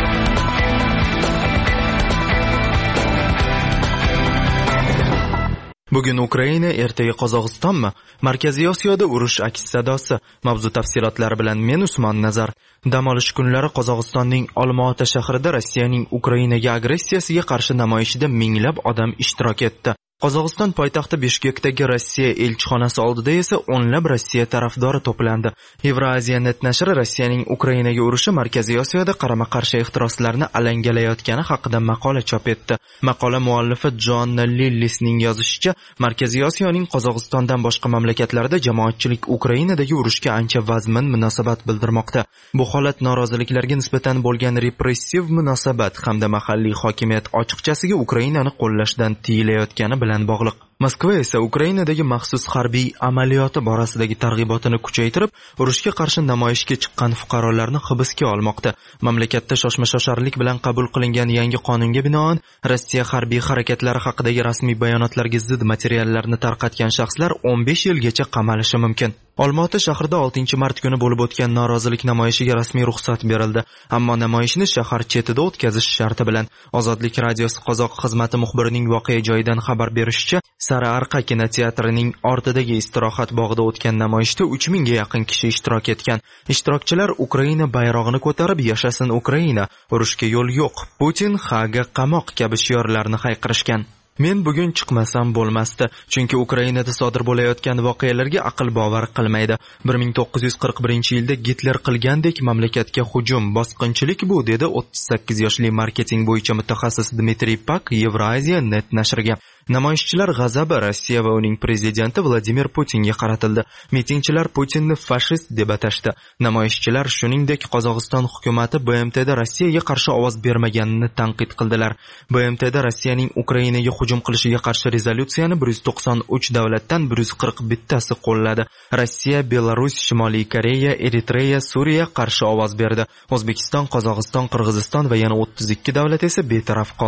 Bugun Ukraina, ertaga Qozog'istonmi? Markaziy Osiyoda urush aks sadosi. Mavzu tafsilotlari bilan men Usmon Nazar. Dam olish kunlari Qozog'istonning Olmaota shahrida Rossiyaning Ukrainaga agressiyasiga qarshi namoyishida minglab odam ishtirok etdi. Qozog'iston poytaxti Bishkekdagi Rossiya elchixonasi oldida esa o'nlab Rossiya tarafdori to'plandi. Evroaziya net nashri Rossiyaning Ukrainaga urushi Markaziy Osiyoda qarama-qarshi ehtiroslarni alangalayotgani haqida maqola chop etdi. Maqola muallifi Jonna Lillisning yozishicha, Markaziy Osiyoning Qozog'istondan boshqa mamlakatlarda jamoatchilik Ukrainadagi urushga ancha vazmin munosabat bildirmoqda. Bu holat noroziliklarga nisbatan bo'lgan repressiv munosabat hamda mahalliy hokimiyat ochiqchasiga Ukrainani qo'llashdan tiyilayotgani bilan bog'liq. Moskva esa Ukrainadagi maxsus harbiy amaliyoti borasidagi targ'ibotini kuchaytirib, urushga qarshi namoyishga chiqqan fuqarolarni hibsga olmoqda. Mamlakatda shoshma-shosharlik bilan qabul qilingan yangi qonunga binoan Rossiya harbiy harakatlari haqidagi rasmiy bayonotlarga zid materiallarni tarqatgan shaxslar 15 yilgacha qamalishi mumkin. Olmaota shahrida 6-mart kuni bo'lib o'tgan norozilik namoyishiga rasmiy ruxsat berildi, ammo namoyishni shahar chetida o'tkazish sharti bilan. Ozodlik radiosi qozoq xizmati muxbirining voqea joyidan xabar berishicha, Sara Arqa kinoteatrining ortidagi istirohat bog'ida o'tgan namoyishda 3000 ga yaqin kishi ishtirok etgan. Ishtirokchilar Ukraina bayrog'ini ko'tarib "Yashasin Ukraina, urushga yo'l yo'q, Putin Haga qamoq" kabi shiorlarni hayqirishgan. Men bugun chiqmasam bo'lmasdi, chunki Ukrainada sodir bo'layotgan voqealarga aql bovar qilmaydi. 1941-yilda Gitler qilgandek mamlakatga hujum, bosqinchilik bu, dedi 38 yoshli marketing bo'yicha mutaxassis Dmitriy Pak Evroaziya net nashriga. Namoyishchilar g'azabi Rossiya va uning prezidenti Vladimir Putinga qaratildi. Mitingchilar Putinni fashist deb atashdi. Namoyishchilar shuningdek Qozog'iston hukumati BMTda Rossiyaga qarshi ovoz bermaganini tanqid qildilar. BMTda Rossiyaning Ukrainaga hujum qilishiga qarshi rezolyutsiyani 193 davlatdan 141tasi qo'lladi. Rossiya, Belarus, Shimoliy Koreya, Eritreya, Suriya qarshi ovoz berdi. O'zbekiston, Qozog'iston, Qirg'iziston va yana 32 davlat esa betaraf qoldi.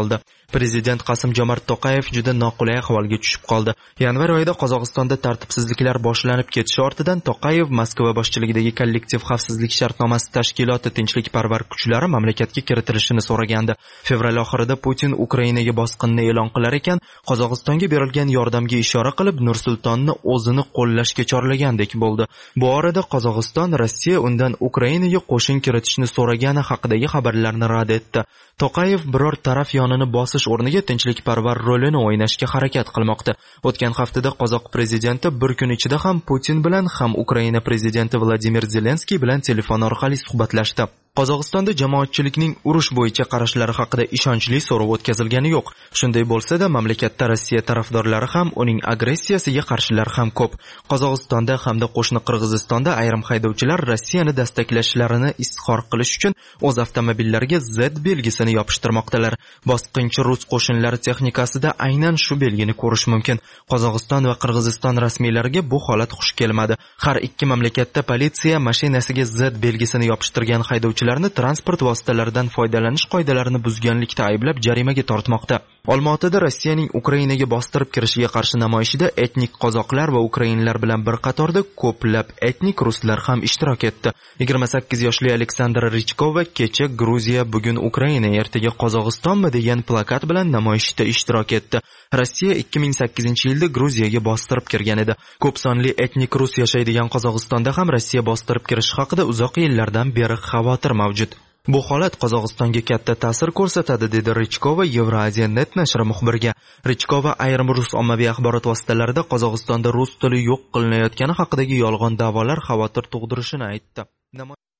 Prezident Qasim-Jomart To'qayev juda noqulay ahvolga tushib qoldi. Yanvar oyida Qozog'istonda tartibsizliklar boshlanib ketishi ortidan To'qayev Moskva boshchiligidagi kollektiv xavfsizlik shartnomasi tashkiloti tinchlikparvar kuchlari mamlakatga kiritilishini so'ragandi. Fevral oxirida Putin Ukrainaga bosqinni e'lon qilar ekan, Qozog'istonga berilgan yordamga ishora qilib, Nur-Sultonni o'zini qo'llashga chorlagandek bo'ldi. Bu orada Qozog'iston Rossiya undan Ukrainaga qo'shin kiritishni so'ragani haqidagi xabarlarni rad etdi. To'qayev biror taraf yonini bosish o'rniga tinchlikparvar rolini o'ynashga harakat qilmoqda. O'tgan haftada qozoq prezidenti bir kun ichida ham Putin bilan ham Ukraina prezidenti Vladimir Zelenskiy bilan telefon orqali suhbatlashdi. Qozog'istonda jamoatchilikning urush bo'yicha qarashlari haqida ishonchli so'rov o'tkazilgani yo'q. Shunday bo'lsa-da, mamlakatda Rossiya tarafdorlari ham, uning agressiyasiga qarshilar ham ko'p. Qozog'istonda hamda qo'shni Qirg'izistonda ayrim haydovchilar Rossiyani dastaklashlarini izhor qilish uchun o'z avtomobillariga Z belgisini yopishtirmoqdalar. Bosqinchi rus qo'shinlari texnikasida aynan shu belgini ko'rish mumkin. Qozog'iston va Qirg'iziston rasmiylariga bu holat xush kelmadi. Har ikki mamlakatda politsiya mashinasiga Z belgisini yopishtirgan haydovchilarni transport vositalaridan foydalanish qoidalarini buzganlikda ayblab jarimaga tortmoqda. Olmaotada Rossiyaning Ukrainaga bostirib kirishiga qarshi namoyishida etnik qozoqlar va ukrainlar bilan bir qatorda ko'plab etnik ruslar ham ishtirok etdi. 28 yoshli Aleksandr Richkova kecha Gruziya, bugun Ukraina, ertaga Qozog'istonmi degan plakat bilan namoyishda ishtirok etdi. Rossiya 2008-yilda Gruziyaga bostirib kirgan edi. Ko'p sonli etnik rus yashaydigan Qozog'istonda ham Rossiya bostirib kirishi haqida uzoq yillardan beri xavotir mavjud. Bu holat Qozog'istonga katta ta'sir ko'rsatadi, dedi Richkova Euraziya.net nashri muxbiriga. Richkova ayrim rus ommaviy axborot vositalarida Qozog'istonda rus tili yo'q qilinayotgani haqidagi yolg'on da'volar xavotir tug'dirishini aytdi.